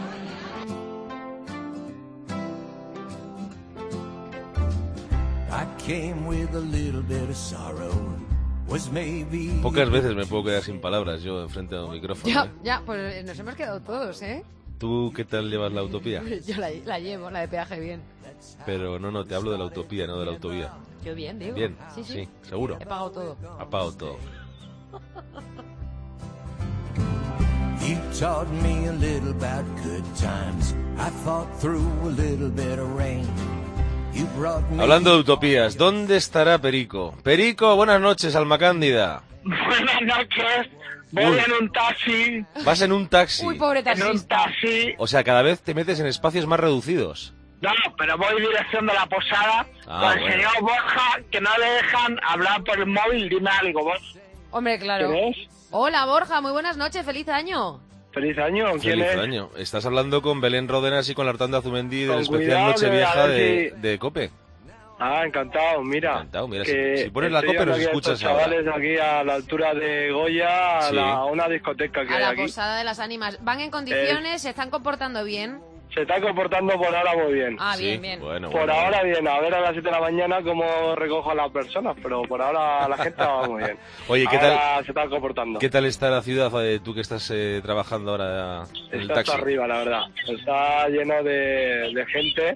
I came with a little bit of sorrow. Was maybe... Pocas veces me puedo quedar sin palabras yo enfrente de un micrófono. Ya, pues nos hemos quedado todos, ¿eh? ¿Tú qué tal llevas la utopía? Yo la llevo, la de peaje, bien. Pero no, te hablo de la utopía, no de la autovía. Yo bien, digo. Bien, sí, seguro. He pagado todo. Ha pagado todo. You taught me a little about good times. I fought through a little bit of rain. Hablando de utopías, ¿dónde estará Perico? Perico, buenas noches, Alma Cándida. Buenas noches, voy en un taxi. ¿Vas en un taxi? Uy, pobre taxista. En un taxi. O sea, cada vez te metes en espacios más reducidos. No, pero voy en dirección de la posada con el señor Borja, que no le dejan hablar por el móvil. Dime algo, vos. Hombre, claro. ¿Quién es? Hola, Borja, muy buenas noches, feliz año. Feliz año, ¿quién es? Feliz año. Estás hablando con Belén Ródenas y con Lartando Azumendi del Con especial cuidado, Nochevieja si... de COPE. Ah, encantado, mira. Que si pones la COPE nos escuchas ahora. Chavales aquí a la altura de Goya, a una discoteca que hay aquí. A la Posada de las Ánimas. ¿Van en condiciones? ¿Se están comportando bien? Se está comportando por ahora muy bien. Ah, bien, bien. Bueno, por ahora bien, a ver a las 7 de la mañana cómo recojo a las personas, pero por ahora la gente va muy bien. Oye, ¿qué ahora tal? Se está comportando. ¿Qué tal está la ciudad, tú que estás trabajando ahora en el taxi? Está arriba, la verdad. Está lleno de gente.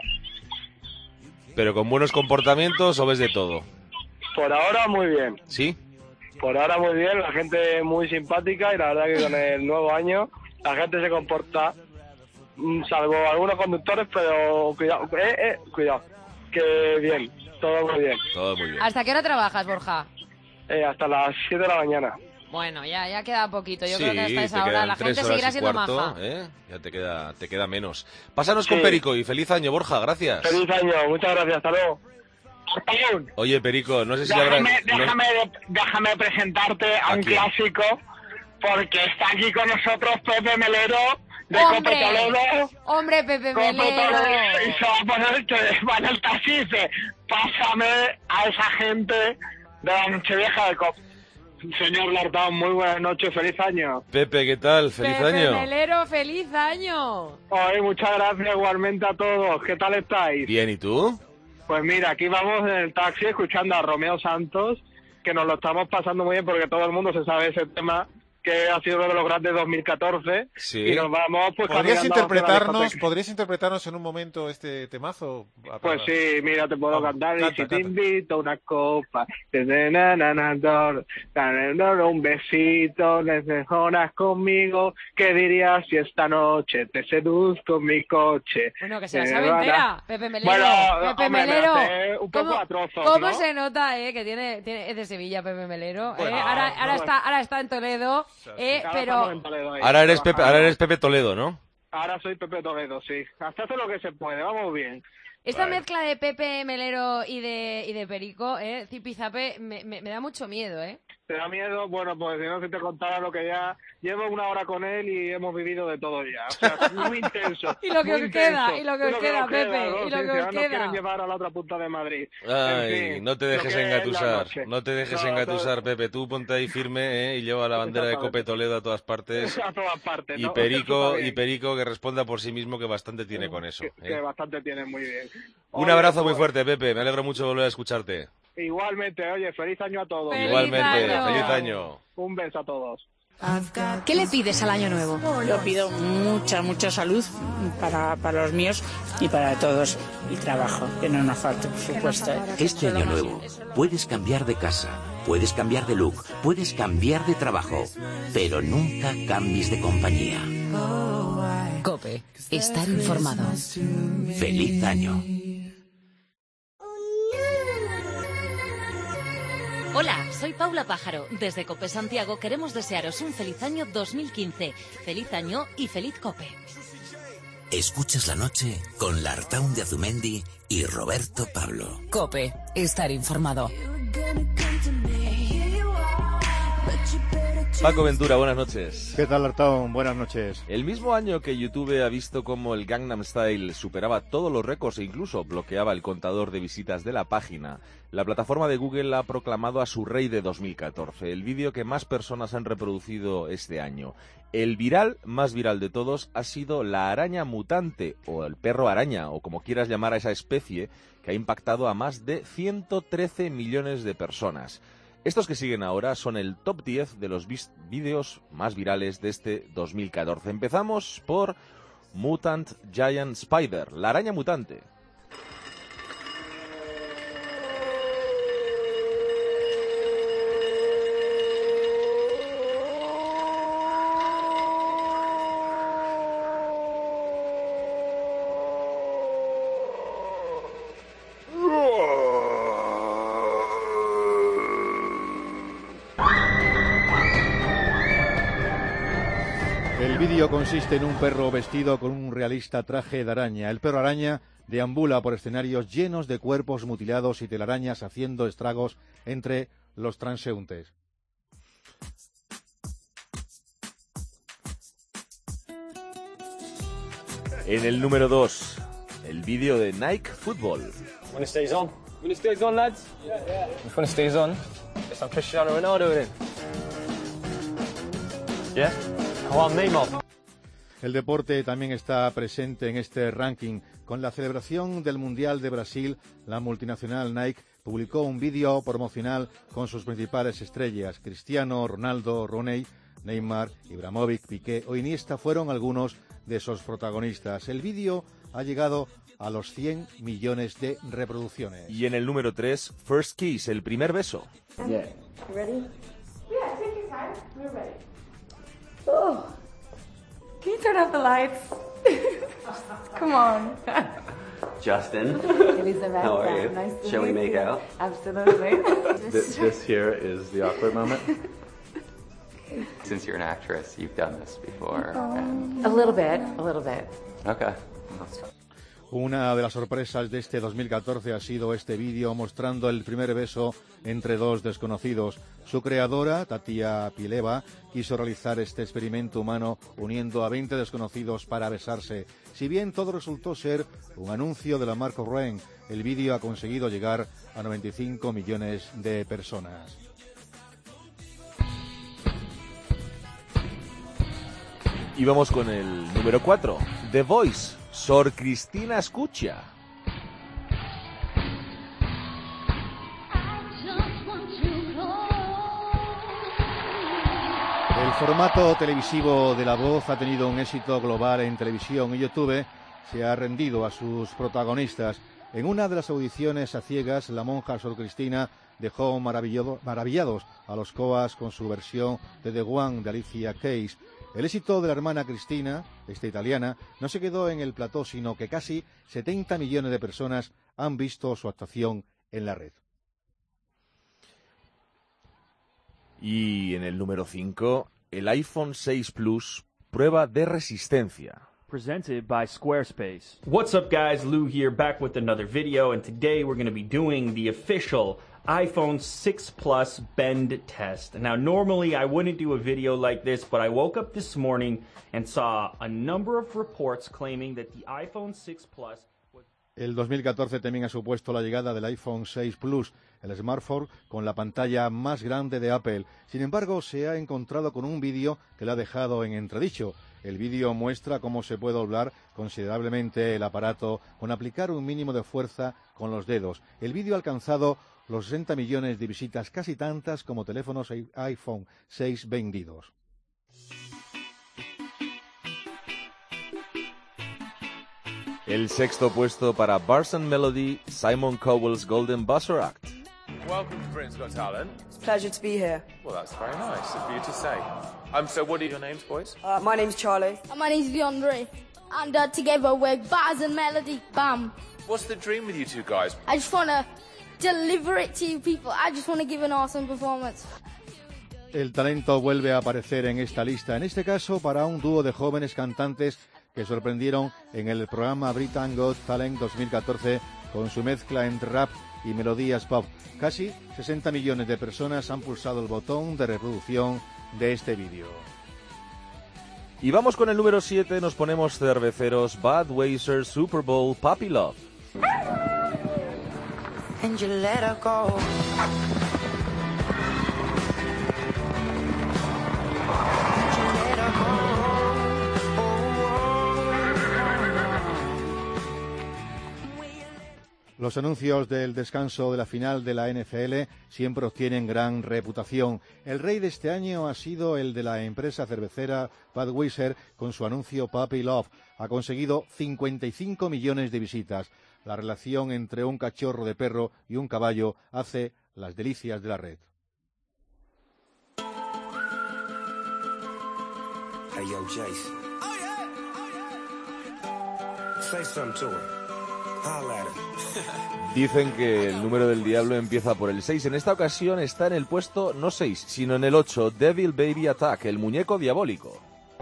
¿Pero con buenos comportamientos o ves de todo? Por ahora muy bien. ¿Sí? Por ahora muy bien, la gente muy simpática y la verdad que con el nuevo año la gente se comporta, salvo algunos conductores, pero cuidado, que bien, todo muy bien. Todo muy bien. ¿Hasta qué hora trabajas, Borja? Hasta las 7 de la mañana. Bueno, ya queda poquito. Yo sí, creo que hasta esa hora la gente seguirá siendo maja. Ya te queda menos. Pásanos con Perico y feliz año, Borja, gracias. Feliz año, muchas gracias, hasta luego. Oye, Perico, no sé si déjame presentarte a un clásico, porque está aquí con nosotros Pepe Melero, de Cope Toledo. ¡Hombre, Pepe Melero! Y se va a poner que va en el taxi y dice, pásame a esa gente de la Nochevieja de Cope. Señor Lartán, muy buenas noches, feliz año. Pepe, ¿qué tal? ¡Feliz año! Pepe Melero, feliz año. Ay, muchas gracias igualmente a todos. ¿Qué tal estáis? Bien, ¿y tú? Pues mira, aquí vamos en el taxi escuchando a Romeo Santos, que nos lo estamos pasando muy bien porque todo el mundo se sabe ese tema, que ha sido uno de los grandes 2014. Sí. Y nos vamos pues ¿Podrías interpretarnos en un momento este temazo? Pues sí, mira, te puedo cantar. Y si te invito a una copa, un besito, te mejoras conmigo. ¿Qué dirías si esta noche te seduzco en mi coche? Bueno, que se la sabe entera, Pepe Melero. Bueno, Pepe Melero. Un poco a trozos, ¿Cómo ¿no? se nota, que tiene es de Sevilla, Pepe Melero? Bueno, Ahora está en Toledo. Pero... Ahora eres Pepe Toledo, ¿no? Ahora soy Pepe Toledo, sí. Hasta hace lo que se puede, vamos bien. Esta mezcla de Pepe Melero y de Perico, Zipizape, me da mucho miedo, ¿eh? ¿Te da miedo? Bueno, pues si no, si te contara lo que ya... Llevo 1 hora con él y hemos vivido de todo ya. O sea, muy intenso. Y lo que os queda, Pepe, ¿no? y lo que os nos queda. quieren llevar a la otra punta de Madrid. Ay, en fin, no te dejes engatusar, no engatusar, Pepe. Tú ponte ahí firme, y lleva la bandera de Cope Toledo a todas partes. A todas partes, y ¿no? Perico que responda por sí mismo, que bastante tiene con eso. Que bastante tiene, muy bien. Un abrazo muy fuerte, Pepe. Me alegro mucho de volver a escucharte. Igualmente, oye, feliz año a todos. Igualmente, feliz año. Un beso a todos. ¿Qué le pides al año nuevo? Yo pido mucha salud para los míos y para todos. Y trabajo, que no nos falte, por supuesto. Este año nuevo puedes cambiar de casa, puedes cambiar de look, puedes cambiar de trabajo, pero nunca cambies de compañía. COPE. Estar informado. ¡Feliz año! Hola, soy Paula Pájaro. Desde COPE Santiago queremos desearos un feliz año 2015. Feliz año y feliz COPE. Escuchas la noche con Lartaun de Azumendi y Roberto Pablo. COPE. Estar informado. Paco Ventura, buenas noches. ¿Qué tal, Artaón? Buenas noches. El mismo año que YouTube ha visto cómo el Gangnam Style superaba todos los récords e incluso bloqueaba el contador de visitas de la página, la plataforma de Google ha proclamado a su rey de 2014, el vídeo que más personas han reproducido este año. El más viral de todos, ha sido la araña mutante, o el perro araña, o como quieras llamar a esa especie, que ha impactado a más de 113 millones de personas. Estos que siguen ahora son el top 10 de los vídeos más virales de este 2014. Empezamos por Mutant Giant Spider, la araña mutante. El vídeo consiste en un perro vestido con un realista traje de araña. El perro araña deambula por escenarios llenos de cuerpos mutilados y telarañas haciendo estragos entre los transeúntes. En el número 2, el vídeo de Nike Football. When it stays on. When it stays on, lads. If when it stays on, it's Cristiano Ronaldo in it. Yeah? Juan Neymar. El deporte también está presente en este ranking. Con la celebración del Mundial de Brasil, la multinacional Nike publicó un vídeo promocional con sus principales estrellas. Cristiano, Ronaldo, Rooney, Neymar, Ibrahimovic, Piqué o Iniesta fueron algunos de sus protagonistas. El vídeo ha llegado a los 100 millones de reproducciones. Y en el número 3, First Kiss, el primer beso. Yeah. You ready? Yeah, take your time. We're ready. Oh. Can you turn off the lights? Come on. Justin, Elizabeth, how are you? Nice to Shall we meet make you. out? Absolutely. This here is the awkward moment. Since you're an actress, you've done this before. And... A little bit, a little bit. Okay. That's fine. Una de las sorpresas de este 2014 ha sido este vídeo mostrando el primer beso entre dos desconocidos. Su creadora, Tatia Pileva, quiso realizar este experimento humano uniendo a 20 desconocidos para besarse. Si bien todo resultó ser un anuncio de la marca Ren, el vídeo ha conseguido llegar a 95 millones de personas. Y vamos con el número 4, The Voice, Sor Cristina Escucha. El formato televisivo de La Voz ha tenido un éxito global en televisión y YouTube se ha rendido a sus protagonistas. En una de las audiciones a ciegas, la monja Sor Cristina dejó maravillados a los coas con su versión de The One de Alicia Keys. El éxito de la hermana Cristina, esta italiana, no se quedó en el plató, sino que casi 70 millones de personas han visto su actuación en la red. Y en el número 5, el iPhone 6 Plus, prueba de resistencia. Presented by Squarespace. What's up guys, Lou here, back with another video, and today we're going to be doing the official iPhone 6 Plus bend test. Now normally I wouldn't do a video like this, but I woke up this morning and saw a number of reports claiming that the iPhone 6 Plus was... El 2014 también ha supuesto la llegada del iPhone 6 Plus, el smartphone con la pantalla más grande de Apple. Sin embargo, se ha encontrado con un vídeo que le ha dejado en entredicho. El vídeo muestra cómo se puede doblar considerablemente el aparato con aplicar un mínimo de fuerza con los dedos. El vídeo ha alcanzado los 60 millones de visitas, casi tantas como teléfonos iPhone 6 vendidos. El sexto puesto para Bars & Melody, Simon Cowell's Golden Buzzer Act. Welcome to Britain's Got Talent. It's a pleasure to be here. Well, that's very nice of you to say. So what are your names, boys? My name's Charlie. And my name's Leandre. And together we're Bars & Melody. Bam. What's the dream with you two guys? I just want to deliver it to people. I just want to give an awesome performance. El talento vuelve a aparecer en esta lista, en este caso para un dúo de jóvenes cantantes que sorprendieron en el programa Britain's Got Talent 2014 con su mezcla entre rap y melodías pop. Casi 60 millones de personas han pulsado el botón de reproducción de este vídeo. Y vamos con el número 7, nos ponemos cerveceros. Budweiser Super Bowl Puppy Love. And you let her go. Los anuncios del descanso de la final de la NFL siempre obtienen gran reputación. El rey de este año ha sido el de la empresa cervecera Budweiser con su anuncio Puppy Love. Ha conseguido 55 millones de visitas. La relación entre un cachorro de perro y un caballo hace las delicias de la red. Hey, yo, Jason. Oh, yeah. Say something to him. Dicen que el número del diablo empieza por el 6. En esta ocasión está en el puesto no 6, sino en el 8, Devil Baby Attack, el muñeco diabólico.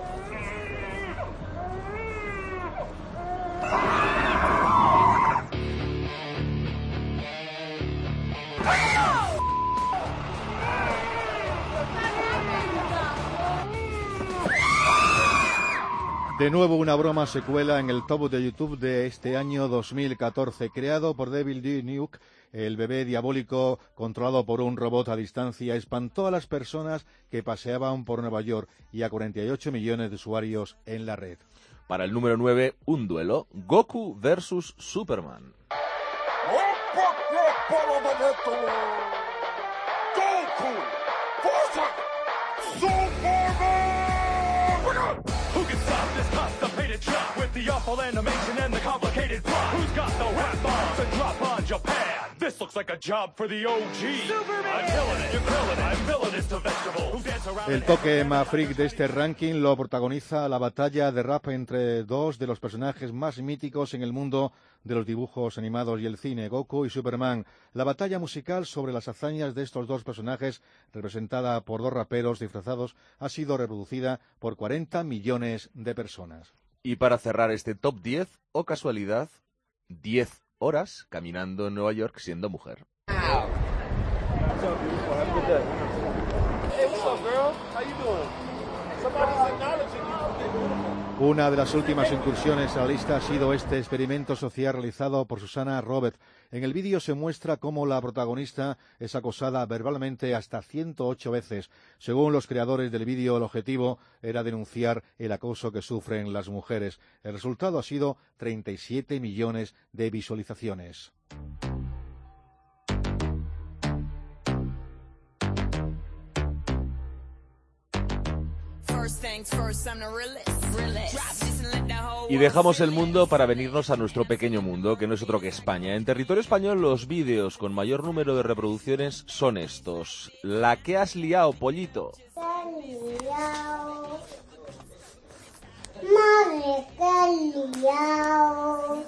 De nuevo una broma se cuela en el top de YouTube de este año 2014. Creado por Devil D. Nuke, el bebé diabólico controlado por un robot a distancia espantó a las personas que paseaban por Nueva York y a 48 millones de usuarios en la red. Para el número 9, un duelo, Goku versus Superman. The awful animation and the complicated plot. Who's got the rap bombs to drop on Japan? This looks like a job for the OG. Superman! I'm killing it, you're killing it. I'm villainous to vegetables. Who dance around El toque más freak de este ranking lo protagoniza la batalla de rap entre dos de los personajes más míticos en el mundo de los dibujos animados y el cine, Goku y Superman. La batalla musical sobre las hazañas de estos dos personajes, representada por dos raperos disfrazados, ha sido reproducida por 40 millones de personas. Y para cerrar este top 10, o casualidad, 10 horas caminando en Nueva York siendo mujer. Una de las últimas incursiones a la lista ha sido este experimento social realizado por Susana Robert. En el vídeo se muestra cómo la protagonista es acosada verbalmente hasta 108 veces. Según los creadores del vídeo, el objetivo era denunciar el acoso que sufren las mujeres. El resultado ha sido 37 millones de visualizaciones. Y dejamos el mundo para venirnos a nuestro pequeño mundo, que no es otro que España. En territorio español los vídeos con mayor número de reproducciones son estos. La que has liado, pollito. Madre, que has liado.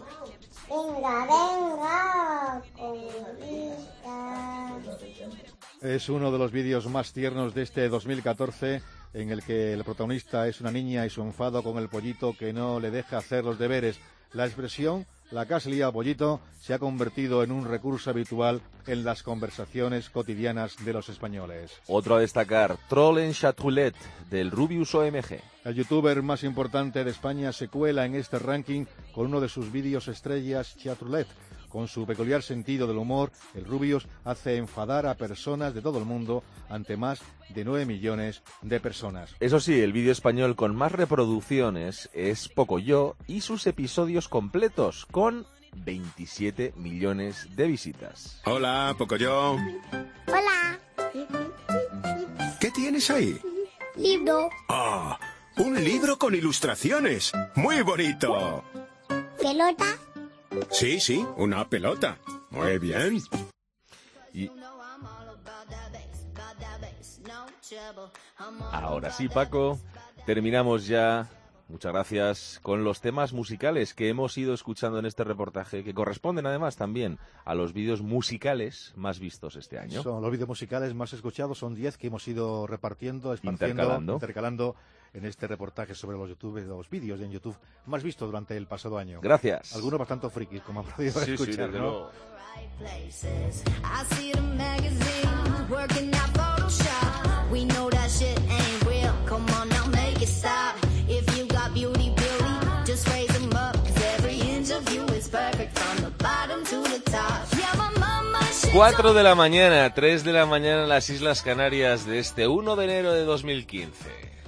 Venga, venga, con Es uno de los vídeos más tiernos de este 2014, en el que el protagonista es una niña y su enfado con el pollito que no le deja hacer los deberes. La expresión "la que has liado, pollito" se ha convertido en un recurso habitual en las conversaciones cotidianas de los españoles. Otro a destacar, Troll en Chatroulet, del Rubius OMG. El youtuber más importante de España se cuela en este ranking con uno de sus vídeos estrellas, Chatroulet. Con su peculiar sentido del humor, el Rubius hace enfadar a personas de todo el mundo ante más de 9 millones de personas. Eso sí, el vídeo español con más reproducciones es Pocoyo y sus episodios completos, con 27 millones de visitas. Hola, Pocoyo. Hola. ¿Qué tienes ahí? Libro. ¡Ah! Un libro con ilustraciones. ¡Muy bonito! Pelota. Sí, una pelota. Muy bien. Y ahora sí, Paco, terminamos ya. Muchas gracias con los temas musicales que hemos ido escuchando en este reportaje, que corresponden además también a los vídeos musicales más vistos este año. Son los vídeos musicales más escuchados, son 10 que hemos ido repartiendo, esparciendo, intercalando en este reportaje sobre los vídeos en YouTube más vistos durante el pasado año. Gracias. Algunos bastante frikis, como han podido escuchar, ¿no? Just raise them up, 'cause every inch of you is perfect from the bottom to the top. Yeah, my mama, 4 de la mañana, 3 de la mañana en las Islas Canarias de este 1 de enero de 2015.